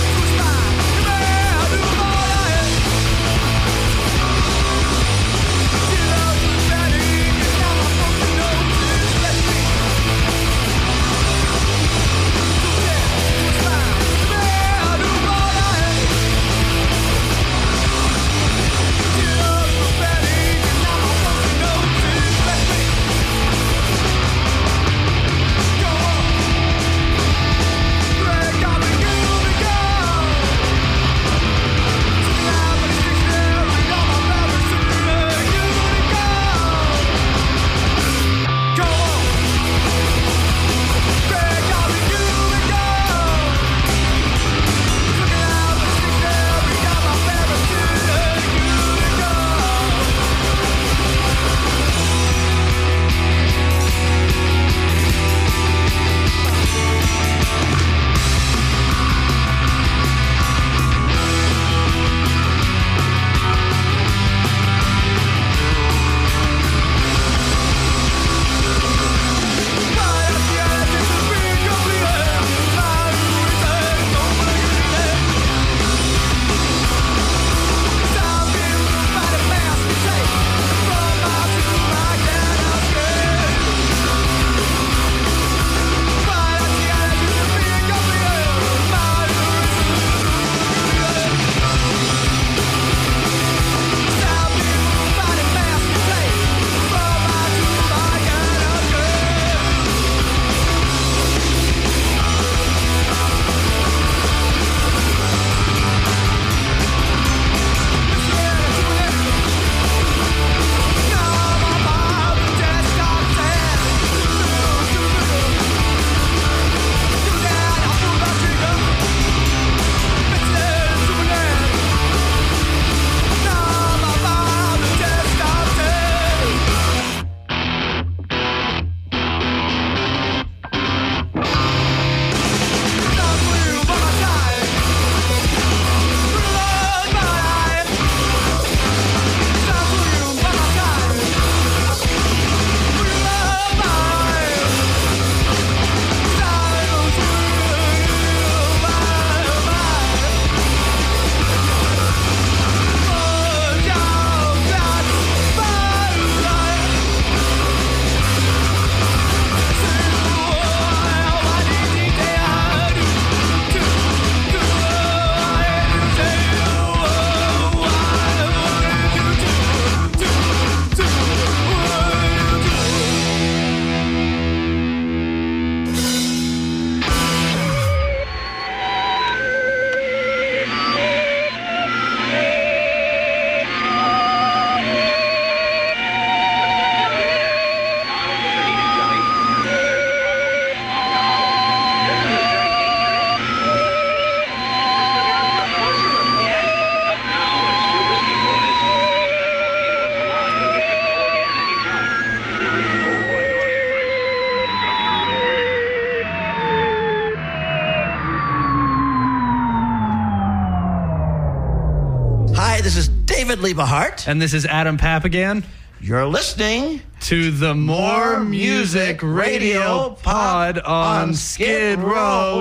B: This is David Liebehart.
D: And this is Adam Papagan.
B: You're listening
D: to the More Music Radio Pod on Skid Row.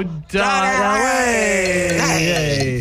D: Hey.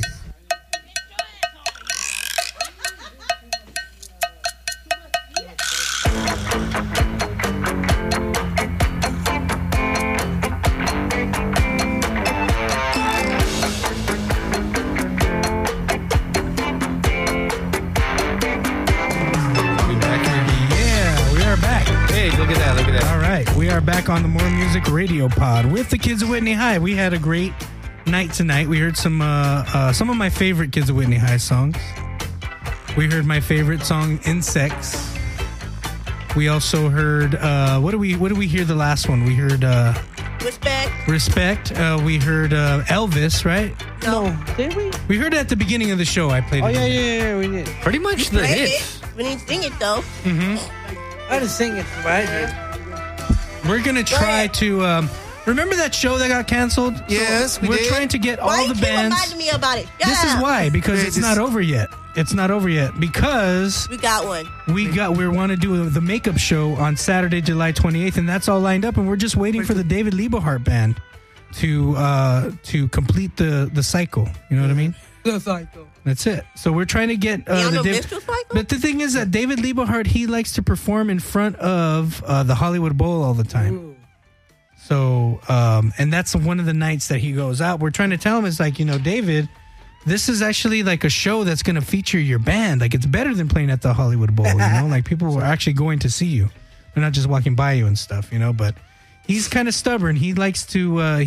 L: We are back on the More Music Radio Pod with the kids of Whitney High. We had a great night tonight. We heard some of my favorite kids of Whitney High songs. We heard my favorite song, Insects. We also heard what do we hear the last one? We heard Respect. We heard Elvis, right?
N: No, did we?
L: We heard it at the beginning of the show. I played it.
N: Yeah, we did.
M: Pretty much the hits.
N: We didn't sing it though.
L: Mm-hmm.
T: I didn't sing it, but I did.
L: We're going to try to... remember that show that got canceled?
R: Yes,
L: we're trying to get all the bands...
N: Why you keep reminding me about it? Yeah.
L: This is why, because it's not over yet. It's not over yet because...
N: We got one.
L: We want to do the makeup show on Saturday, July 28th, and that's all lined up, and we're just waiting for the David Liebehart Band to complete the cycle. You know what I mean?
T: The cycle.
L: That's it. So we're trying to get but the thing is that David Liebehart, he likes to perform in front of the Hollywood Bowl all the time. Ooh. So and that's one of the nights that he goes out. We're trying to tell him, it's like, David, this is actually like a show that's going to feature your band. Like, it's better than playing at the Hollywood Bowl. Like, people are actually going to see you. They're not just walking by you and stuff. But he's kind of stubborn. He likes to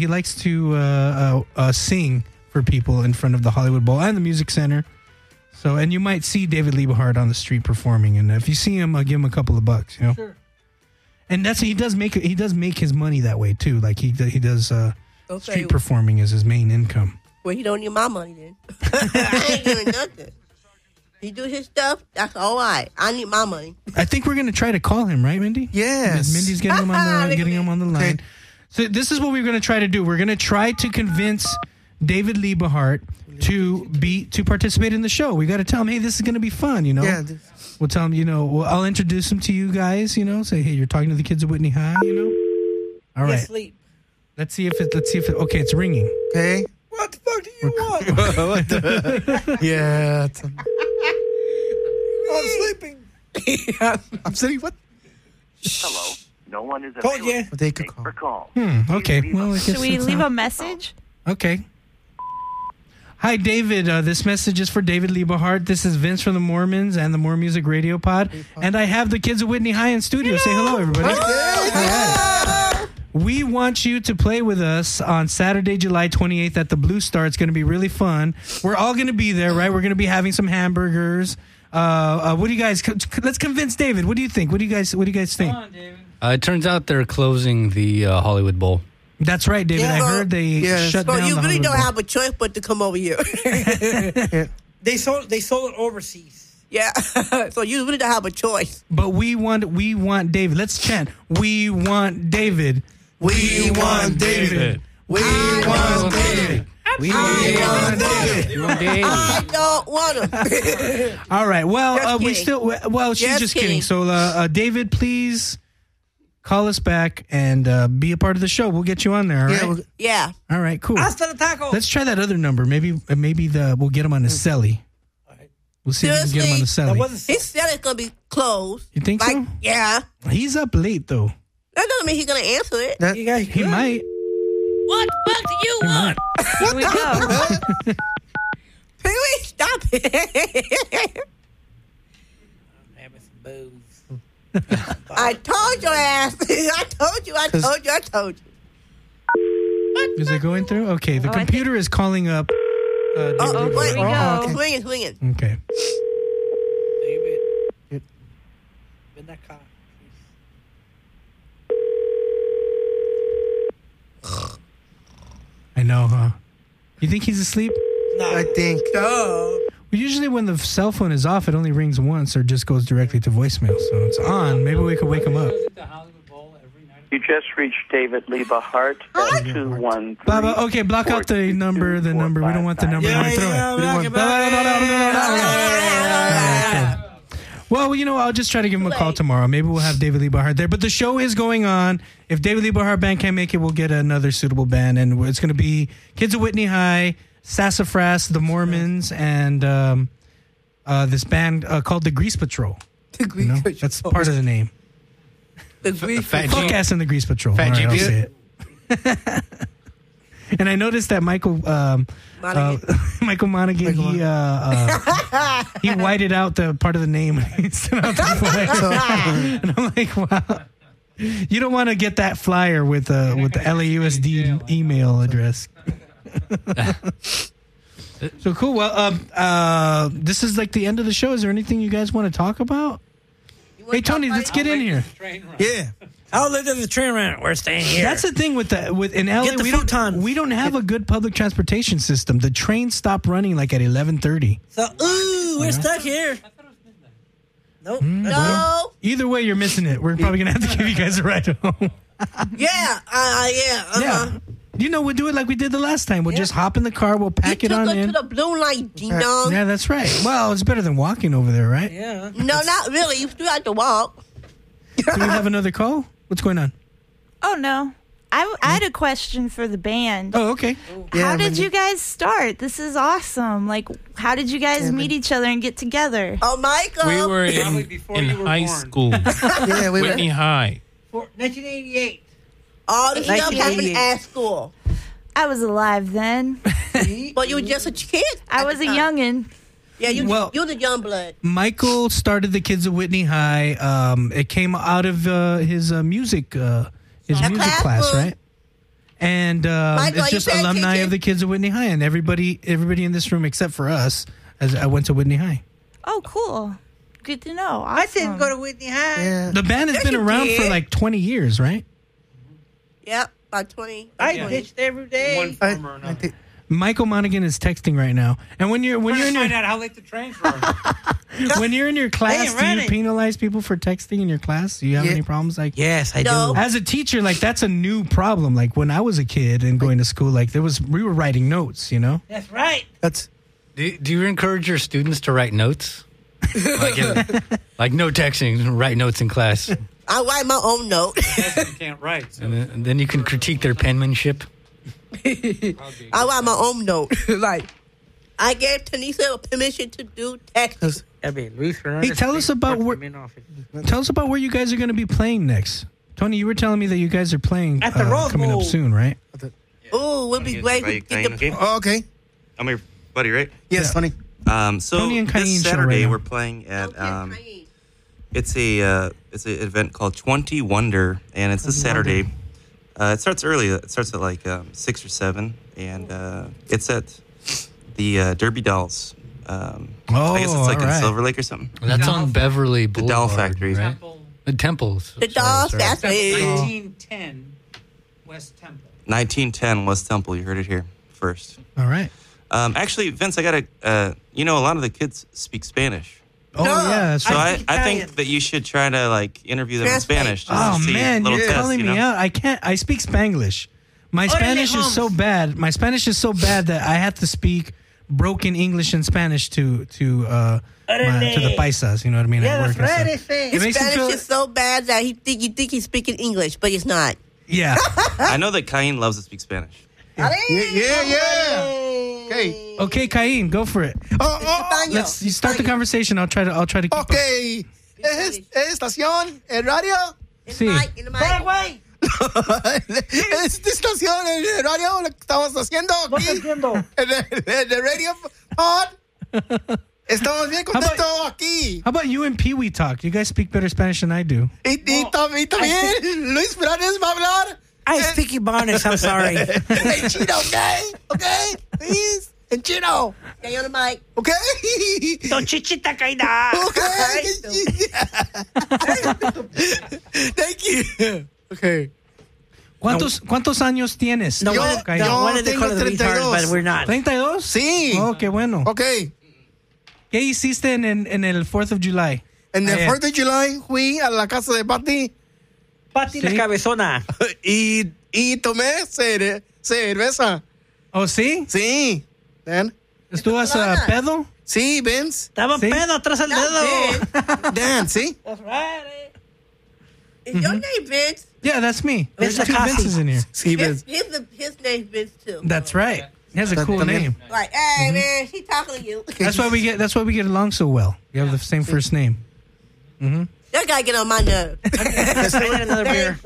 L: sing for people in front of the Hollywood Bowl and the Music Center. So, and you might see David Liebehart on the street performing, and if you see him, I'll give him a couple of bucks, Sure. And he does make his money that way too. Like he does street performing is his main income.
N: Well, he don't need my money then. I ain't doing nothing. He do his stuff. That's all right. I need my money.
L: I think we're gonna try to call him, right, Mindy?
R: Yes.
L: Mindy's getting him on the line. Okay. So this is what we're gonna try to do. We're gonna try to convince David Liebehart to participate in the show. We got to tell him, hey, this is going to be fun, Yeah. We'll tell him, I'll introduce him to you guys, Say, hey, you're talking to the kids of Whitney High, All right.
T: Sleep.
L: Let's see if it. Okay, it's ringing.
R: Okay.
T: What the fuck do you want?
R: What the? Yeah.
T: I'm sleeping.
R: I'm sitting. What?
Q: Hello. No one is
T: available.
Q: Told you.
R: They could call.
Q: Call.
L: Okay. Well,
X: should we leave a message?
L: Okay. Hi, David. This message is for David Liebehart. This is Vince from the Mormons and the More Music Radio Pod. And I have the kids of Whitney High in studio. Say hello, everybody. Right. We want you to play with us on Saturday, July 28th at the Blue Star. It's going to be really fun. We're all going to be there, right? We're going to be having some hamburgers. What do you guys... Let's convince David. What do you think? What do you guys think? Come on, David.
M: It turns out they're closing the Hollywood Bowl.
L: That's right, David. I heard they shut down.
N: You
L: the
N: really don't
L: Bowl.
N: have a choice but to come over here.
T: They sold it overseas.
N: Yeah, so you really don't have a choice.
L: But we want David. Let's chant. We want David. We want David. We want David. We want David.
N: I don't want him.
L: All right. Well, we still. Well, she's just kidding. So, David, please call us back and be a part of the show. We'll get you on there. All right.
N: Yeah.
L: All right. Cool.
T: Hasta la taco.
L: Let's try that other number. Maybe we'll get him on the celly. We'll see if we can get him on the celly.
N: His celly's gonna be closed.
L: You think so?
N: Yeah.
L: He's up late though.
N: That doesn't mean he's gonna answer it.
L: He might.
X: What the fuck do you want? Here we go.
N: Pee-wee, stop it.
T: I'm having some booze.
N: I told your ass. I told you.
L: What? Is it going through? Okay, the computer is calling up.
N: Here we go.
L: Okay.
N: Swinging.
L: Okay.
T: David. In that car.
L: I know, huh? You think he's asleep?
T: No.
R: I think.
L: Well, usually when the cell phone is off, it only rings once or just goes directly to voicemail. So it's on. Maybe we could wake him up.
G: The Hollywood Bowl every night
O: You just reached David Leba Hart at 213.
L: Baba, okay, block out the number. We don't want the number. We don't throw it. We don't want. Well, I'll just try to give him a call tomorrow. Maybe we'll have David Lee Bahart there. But the show is going on. If David Lee Bahart Band can't make it, we'll get another suitable band. And it's going to be Kids of Whitney High, Sassafras, the Mormons, and this band called the Grease Patrol. The Grease Patrol. That's part of the name.
N: The Grease
L: Patrol. Fuck ass and the Grease Patrol.
M: Fat
L: All right, I'll
M: GP.
L: say it. And I noticed that Michael Monaghan, he whited out the part of the name. He sent out the flyer. And I'm like, wow. You don't want to get that flyer with the LAUSD email address. So cool. Well, this is like the end of the show. Is there anything you guys want to talk about? Hey, Tony, let's get in here.
T: Yeah. How late is the train run? We're staying here.
L: That's the thing with in LA. We don't have a good public transportation system. The trains stop running like at 11:30.
T: So, we're stuck here. Nope.
L: Well, either way, you're missing it. We're probably gonna have to give you guys a ride home.
N: Yeah.
L: Yeah. We'll do it like we did the last time. We'll just hop in the car. We'll pack it on in.
N: To the blue light, Gino.
L: Yeah, that's right. Well, it's better than walking over there, right?
T: Yeah.
N: No, not really. You still have to walk.
L: Do we have another call? What's going on?
A: Oh, no. I had a question for the band.
L: Oh, okay.
A: How did you guys start? This is awesome. Like, how did you guys meet each other and get together?
N: Oh, Michael.
C: We were in high school.
T: Yeah, we were.
C: Whitney High.
T: 1988.
N: All the stuff happened at school.
A: I was alive then.
N: But you were just a kid.
A: I was a youngin'.
N: Yeah, you're the young blood.
L: Michael started the Kids of Whitney High. It came out of his music class, right? And
N: Michael,
L: it's just alumni of the Kids of Whitney High, and everybody in this room except for us, as I went to Whitney High.
A: Oh, cool. Good to know. Awesome.
T: I didn't go to Whitney High.
L: Yeah. The band has been around for like 20 years, right?
N: Yep, about 20.
T: I ditched every day.
U: One form or another.
L: Michael Monaghan is texting right now, and when you're in
T: find
L: your
T: out how late the trains run.
L: when you're in your class, do you penalize people for texting in your class? Do you have any problems? Like,
T: yes, I do.
L: As a teacher, like that's a new problem. Like when I was a kid and going to school, like we were writing notes.
T: That's right.
M: Do you encourage your students to write notes? like no texting, write notes in class.
N: I write my own note.
U: You can't write. So.
M: And then you can critique their penmanship.
N: I write my own note. Like, I gave Tanisha permission to do text.
L: Hey, tell us about where you guys are going to be playing next. Tony, you were telling me that you guys are playing
T: at the Rose
L: coming
T: Bowl
L: up soon, right?
N: Oh, we'll be great.
V: Okay. I'm your buddy, right?
R: Yes, Tony.
V: So
L: Tony and
V: this
L: Cain show
V: Saturday
L: right now.
V: we're playing at it's an event called 20 Wonder, and it's this Saturday. It starts early. It starts at like 6 or 7, and it's at the Derby Dolls. I guess it's like in Silver Lake or something.
M: That's on Beverly Boulevard.
V: The Doll Factory.
M: Right? The Temples.
N: The Doll Factory.
T: 1910 West Temple.
V: 1910 West Temple. You heard it here first.
L: All right.
V: Actually, Vince, I got to, a lot of the kids speak Spanish.
L: Oh, yeah. That's
V: So
L: right.
V: I think that you should try to, like, interview them in Spanish. Just
L: Oh,
V: to see
L: man,
V: little
L: you're
V: tests,
L: calling me out. I can't. I speak Spanglish. My Spanish is so bad. My Spanish is so bad that I have to speak broken English and Spanish to the paisas. You know what I mean?
N: Yeah,
L: at work
N: that's
L: and
N: right.
L: stuff. It
N: His
L: makes me
N: Spanish
L: feel-
N: is so bad that you think he's speaking English, but he's not.
L: Yeah.
V: I know that Cain loves to speak Spanish.
R: Yeah. Okay.
L: Okay, Cain, go for it. Let's you start the conversation. I'll try to keep up.
R: Okay. ¿Es estación en radio?
L: Sí.
N: Paraguay.
R: ¿Es estación en radio lo que estamos haciendo aquí? En el radio pod. Estamos bien contentos aquí.
L: How about you and Pee Wee talk? You guys speak better Spanish than I do.
R: Y también Luis Blanes va a hablar.
T: I speak Ebonics, I'm sorry.
R: En chino, okay, please. En chino.
N: Stay on the mic.
R: Okay.
T: Don Chichita Caída.
R: Thank you. Okay.
L: ¿Cuántos años tienes?
T: No, wanted to call it the retard, but we're not.
L: ¿32?
R: Sí.
L: Oh, qué bueno.
R: Okay.
L: ¿Qué hiciste en el 4th of July?
R: En el 4th of July fui a la casa de Patty
T: Pati la cabezona.
R: y tomé cerveza.
L: Oh, ¿sí?
R: Sí. Dan.
L: ¿Estuvas pedo?
R: Sí, Vince.
T: Estaba
L: ¿Sí?
T: pedo atrás del dedo.
R: Dan, ¿sí?
N: That's right. Is your name Vince?
L: Yeah, that's me. There's
T: Vince
L: two
T: Acasi.
L: Vinces in here.
R: Sí, Vince.
N: His name's Vince too.
L: That's right. He has a cool name.
N: Like, hey man, he talking to you.
L: That's why we get along so well. You have the same first name. Mm-hmm.
N: That guy get on my nerve.
T: Let's get another beer.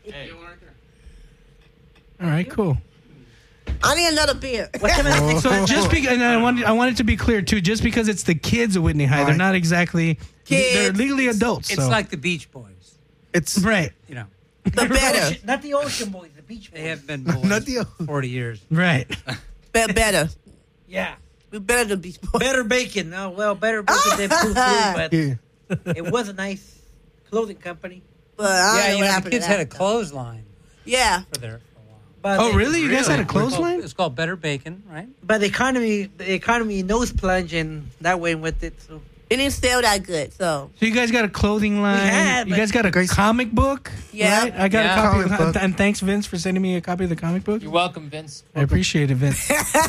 L: All right, cool.
N: I need another beer.
L: So and I want it to be clear too. Just because it's the kids of Whitney High, they're not exactly they're legally adults.
G: It's
L: so.
G: like the Beach Boys.
R: It's
L: right.
G: You know,
N: the better.
T: Not the Ocean Boys, the Beach Boys.
G: They have been boys
R: Not the
G: 40 years.
L: Right.
N: Better.
T: Yeah.
N: We better than Beach Boys.
T: Better bacon. No, well, better bacon than Pooh Through, but it was a nice clothing company.
N: But I don't know what
G: the
N: happened
G: kids
N: to
G: had a
N: that.
G: clothesline
N: Yeah.
G: for there.
T: But
L: Oh, really? You guys had a
G: It's
L: clothesline?
G: It's called Better Bacon, right?
T: But the economy nose plunge and that way with it. So
N: It didn't sell that good, so.
L: So you guys got a clothing line.
T: had,
L: You guys got a comic book.
N: Yeah.
L: Right? I got
G: Yeah.
L: a copy.
R: Comic book.
L: And thanks, Vince, for sending me a copy of the comic book.
U: You're welcome, Vince.
L: I appreciate it, Vince.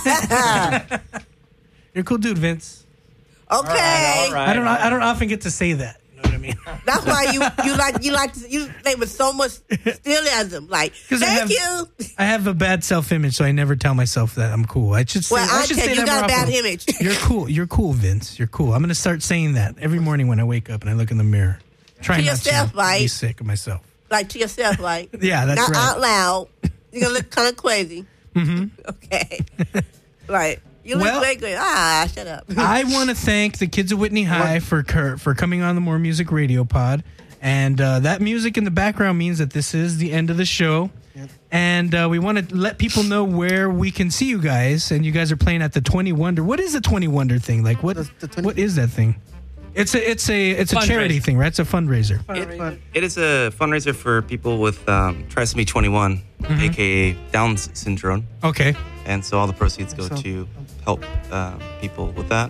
L: You're a cool dude, Vince.
N: Okay.
U: All right.
L: I don't often get to say that. You know what I mean?
N: That's why you say with so much stylism. Like,
L: 'Cause
N: thank you.
L: I have a bad self-image, so I never tell myself that I'm cool. I should say.
N: Well,
L: I
N: I
L: should
N: tell
L: say
N: you, you
L: that
N: got a
L: more
N: bad
L: often.
N: image.
L: You're cool. You're cool, Vince. You're cool. I'm gonna start saying that every morning when I wake up and I look in the mirror. Try
N: To
L: not
N: yourself,
L: to
N: right?
L: be sick of myself.
N: Like to yourself, right?
L: Yeah, that's
N: Not
L: right.
N: out loud. You're going to look kind of crazy.
L: Mm-hmm.
N: Okay. Right. You look
L: Well-
N: great, great. Ah, shut up.
L: I want to thank the kids of Whitney High for coming on the More Music Radio Pod. And that music in the background means that this is the end of the show. And we want to let people know where we can see you guys. And you guys are playing at the 20 Wonder. What is the 20 Wonder thing? Like what is that thing? It's a charity thing, right? It's a fundraiser.
V: It is a fundraiser for people with trisomy 21, aka Down syndrome.
L: Okay.
V: And so all the proceeds go to help people with that.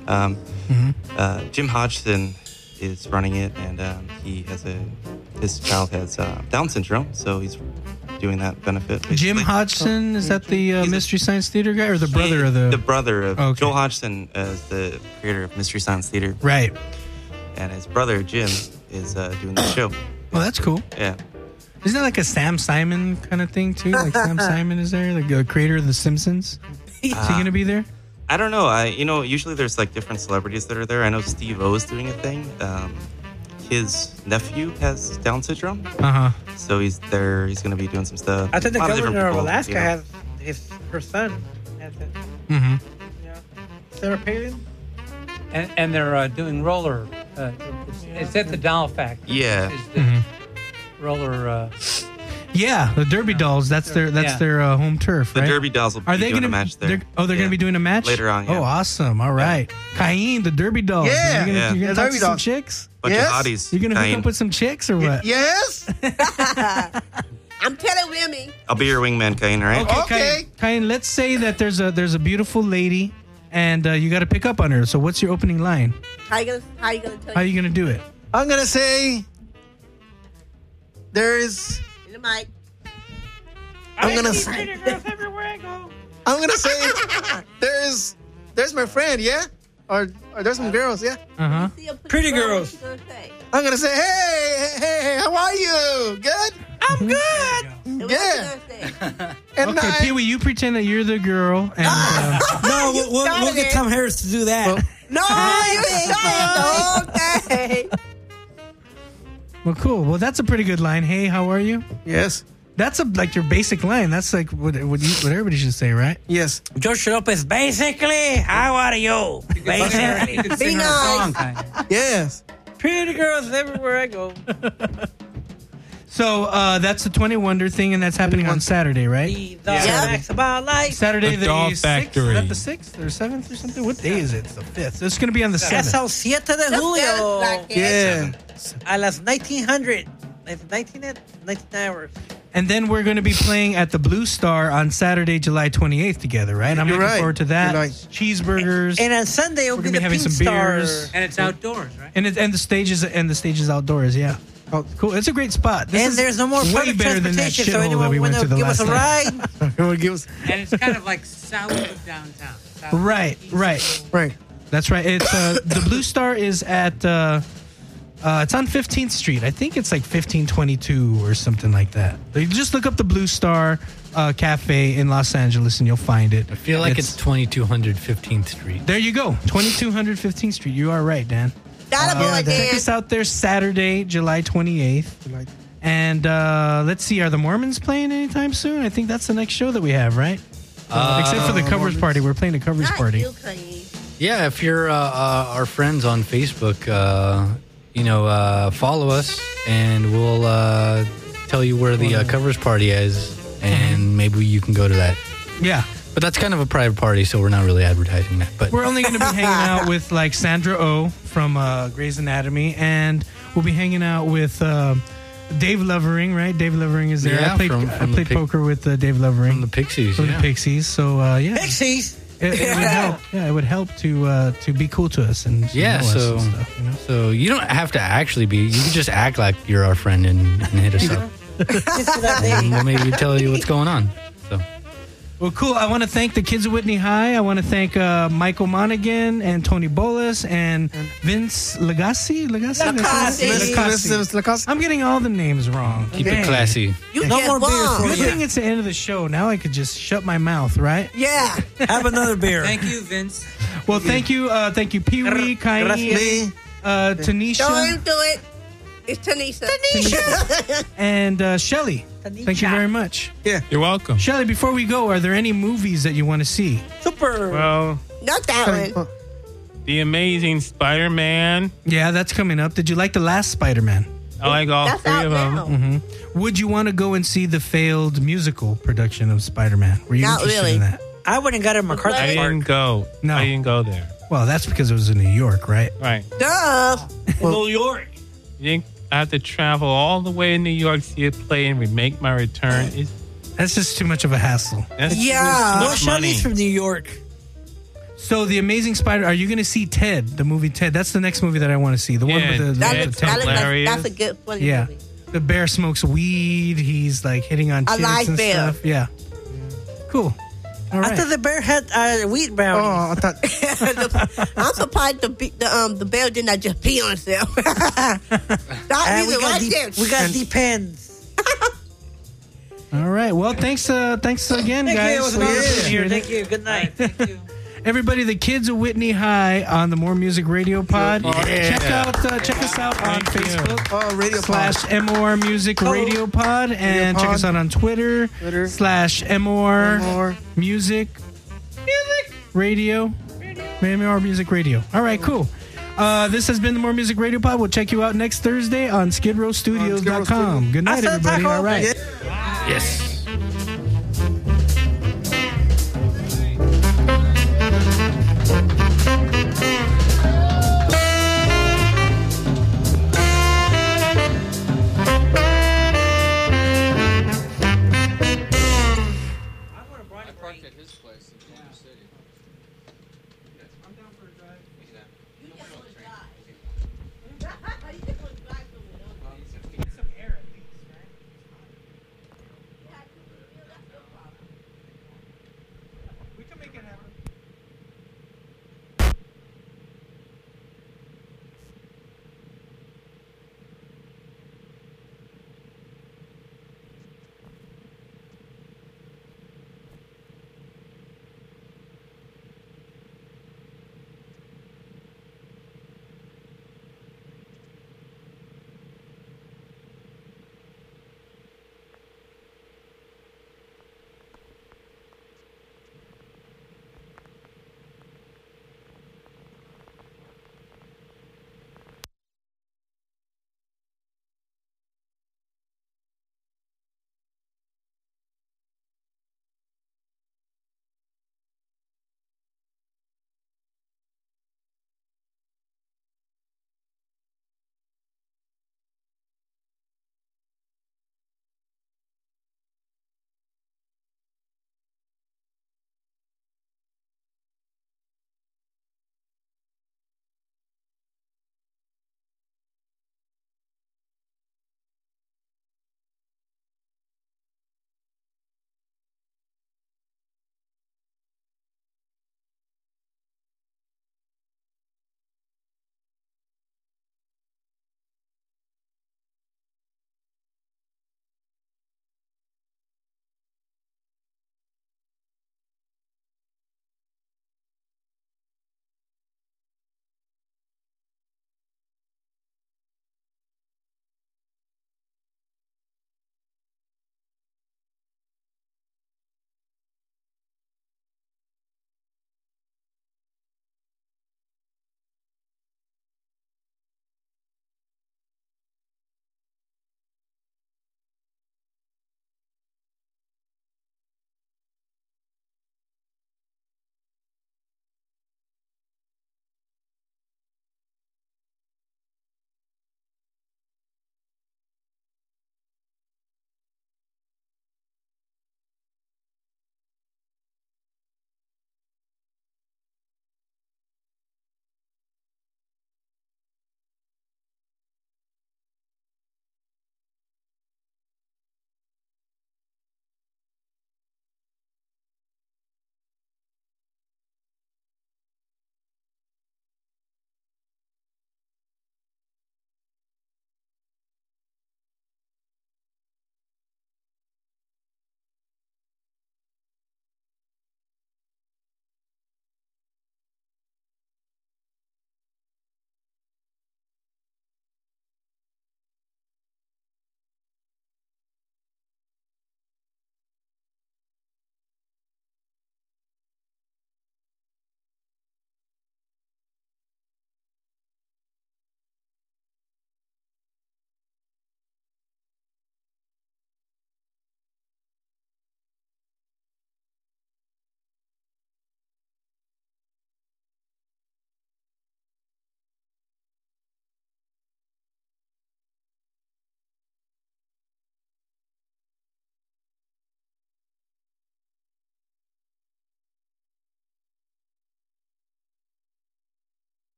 V: Jim Hodgson is running it, and his child has Down syndrome, so he's doing that benefit. Basically.
L: Jim Hodgson, is that the Mystery Science Theater guy or the brother of the...
V: The brother of
L: Okay.
V: Joel Hodgson is the creator of Mystery Science Theater.
L: Right.
V: And his brother, Jim, is doing the show.
L: Oh, that's cool.
V: Yeah.
L: Isn't that like a Sam Simon kind of thing, too? Like Sam Simon is there, like the creator of The Simpsons? Is he going to be there?
V: I don't know. Usually there's like different celebrities that are there. I know Steve O is doing a thing. His nephew has Down syndrome.
L: Uh-huh.
V: So he's there. He's going to be doing some stuff.
T: I think the
V: A lot of
T: governor of
V: different people,
T: Alaska
V: you know.
T: has her son has it.
L: Mm-hmm.
T: Yeah. Sarah Palin.
G: And they're doing roller. It's at the Doll Factory.
V: Yeah.
G: It's the
L: Mm-hmm.
G: roller.
L: Yeah, the Derby Dolls. That's their home turf,
V: The
L: right?
V: Derby Dolls will be doing
L: gonna,
V: a match there.
L: They're going to be doing a match?
V: Later on, yeah.
L: Oh, awesome. All right. Cain, the Derby Dolls.
R: Yeah.
L: You're going to
R: The
L: talk
R: Derby
L: to some
R: Dolls.
L: chicks?
V: Bunch
R: Yes.
V: of hotties.
L: You're going to hook
V: Cain.
L: up with some chicks or what?
R: Yes.
N: I'm telling Remy.
V: I'll be your wingman, Cain, all right?
R: Okay.
L: Cain, let's say that there's a beautiful lady and you got to pick up on her. So what's your opening line?
N: How you gonna tell
L: How are you going to do it?
R: I'm going to say there's...
N: in the mic?
R: I'm going to say...
T: everywhere I go.
R: I'm going to say there's my friend, yeah? Or there's some girls, yeah?
L: Uh-huh.
T: Pretty girls.
R: I'm going to say, hey, how are you? Good?
T: I'm good.
R: Yeah. And
L: Okay, Pee Wee, you pretend that you're the girl. And,
T: No, we'll get Tom Harris to do that.
N: No, you said okay.
L: well, cool. Well, that's a pretty good line. Hey, how are you?
R: Yes.
L: That's like your basic line. That's like what everybody should say, right?
R: Yes.
T: George Lopez, basically, how are you? Basically.
G: You could sing
N: Be
G: her
N: nice.
G: song, kind of.
R: Yes.
T: Pretty girls everywhere I go.
L: So that's the 20 Wonder thing, and that's happening on Saturday, right?
T: The facts about life.
L: Saturday the
C: Doll
L: 6th?
C: Factory.
L: Is that the 6th or 7th or something? What day is it? It's the 5th. It's going to be on the
T: Es
L: 7th.
T: el 7 de julio.
R: Yeah.
T: A las 1900. 19 hours.
L: And then we're going to be playing at the Blue Star on Saturday, July 28th together, right? I'm
R: You're
L: looking
R: right.
L: forward to that.
R: You're right.
L: Cheeseburgers.
T: And on Sunday, it'll
L: We're
T: be
L: gonna
T: the
L: be having
T: Pink
L: some
T: Star.
L: beers.
G: And it's outdoors, right?
L: And the stage is outdoors, yeah. Oh, cool. It's a great spot. This
T: And
L: is
T: there's no more
L: way
T: public
L: better than that
T: transportation, so
L: shithole
T: anyone
L: that we went
T: wanna
L: to the
T: give
L: last
T: us a
L: night.
T: ride?
G: And it's kind of like south of downtown.
L: Right. That's right. It's the Blue Star is at it's on 15th Street. I think it's like 1522 or something like that. You just look up the Blue Star Cafe in Los Angeles and you'll find it.
M: I feel like it's 2200 15th Street.
L: There you go. 2200 15th Street. You are right, Dan.
N: Dan.
L: Check us out there Saturday, July 28th. And let's see, are the Mormons playing anytime soon? I think that's the next show that we have, right? Except for the covers party. We're playing the covers party.
M: Yeah, if you're our friends on Facebook, follow us and we'll tell you where the covers party is, and maybe you can go to that.
L: Yeah.
M: But that's kind of a private party, so we're not really advertising that. But
L: we're only going to be hanging out with like Sandra Oh from Grey's Anatomy, and we'll be hanging out with Dave Lovering, right? Dave Lovering is there.
M: Yeah,
L: I played poker with Dave Lovering
M: from the Pixies.
L: From the Pixies. So yeah,
T: Pixies.
L: It would help. Yeah, it would help to be cool to us and
M: yeah.
L: know us
M: So
L: and stuff, you know?
M: So you don't have to actually be. You can just act like you're our friend and hit us up. And we'll maybe tell you what's going on. So.
L: Well, cool. I want to thank the kids of Whitney High. I want to thank Michael Monaghan and Tony Bolas and Vince Lagasse. I'm getting all the names wrong.
M: Keep it classy.
L: No more beer for you. Good thing it's the end of the show. Now I could just shut my mouth, right?
N: Yeah.
T: Have another beer.
G: Thank you, Vince.
L: Well, thank you, Pee Wee, Kaini, Tanisha.
N: Don't do it. It's Tanisha.
L: And Shelly. Thank you very much.
T: Yeah.
C: You're welcome.
L: Shelly, before we go, are there any movies that you want to see?
T: Super.
C: Well,
N: not that one.
C: The Amazing Spider-Man.
L: Yeah, that's coming up. Did you like the last Spider-Man?
C: I like all
N: That's
C: three
N: out
C: of them.
N: now.
L: Mm-hmm. Would you want to go and see the failed musical production of Spider-Man? Were you
N: Not
L: interested
N: really.
L: in that?
T: I wouldn't got a McCarthy
C: I
T: Park.
C: didn't go.
L: No.
C: I didn't go there.
L: Well, that's because it was in New York, right?
C: Right.
N: Duh.
T: New York.
C: You think I have to travel all the way to New York to see a play and make my return?
L: That's just too much of a hassle.
C: That's
N: Yeah.
C: too
T: No,
C: much money.
T: Shelly's from New York.
L: So, The Amazing Spider, are you going to see Ted, the movie Ted? That's the next movie that I want to see. The one with the
C: Ted's
L: Ted.
C: hilarious.
N: That's a good funny
L: Yeah.
N: movie.
L: The bear smokes weed. He's like hitting on
N: A
L: chicks
N: live
L: and
N: bear.
L: stuff. Yeah. Cool. All right.
T: I thought the bear had wheat brownies.
D: Oh, I thought.
N: I'm surprised the bear did not just pee on itself. That
T: And
N: reason right there.
T: we got depends.
L: All right. Well, thanks again,
T: Thank you. It
L: guys.
T: was an
L: We
T: honor to be
L: appreciate
T: here.
L: it.
T: Thank you. Good night.
G: Thank you.
L: Everybody, the kids of Whitney High on the More Music Radio Pod.
C: Yeah.
L: Check us out on
C: Thank you.
L: Facebook.
D: Oh, radio
L: /MOR Music Radio Pod, and check us out on Twitter /MOR Music Radio. MOR Music Radio. All right, cool. This has been the More Music Radio Pod. We'll check you out next Thursday on SkidRowStudios.com. Good night, everybody. All right.
M: Yes.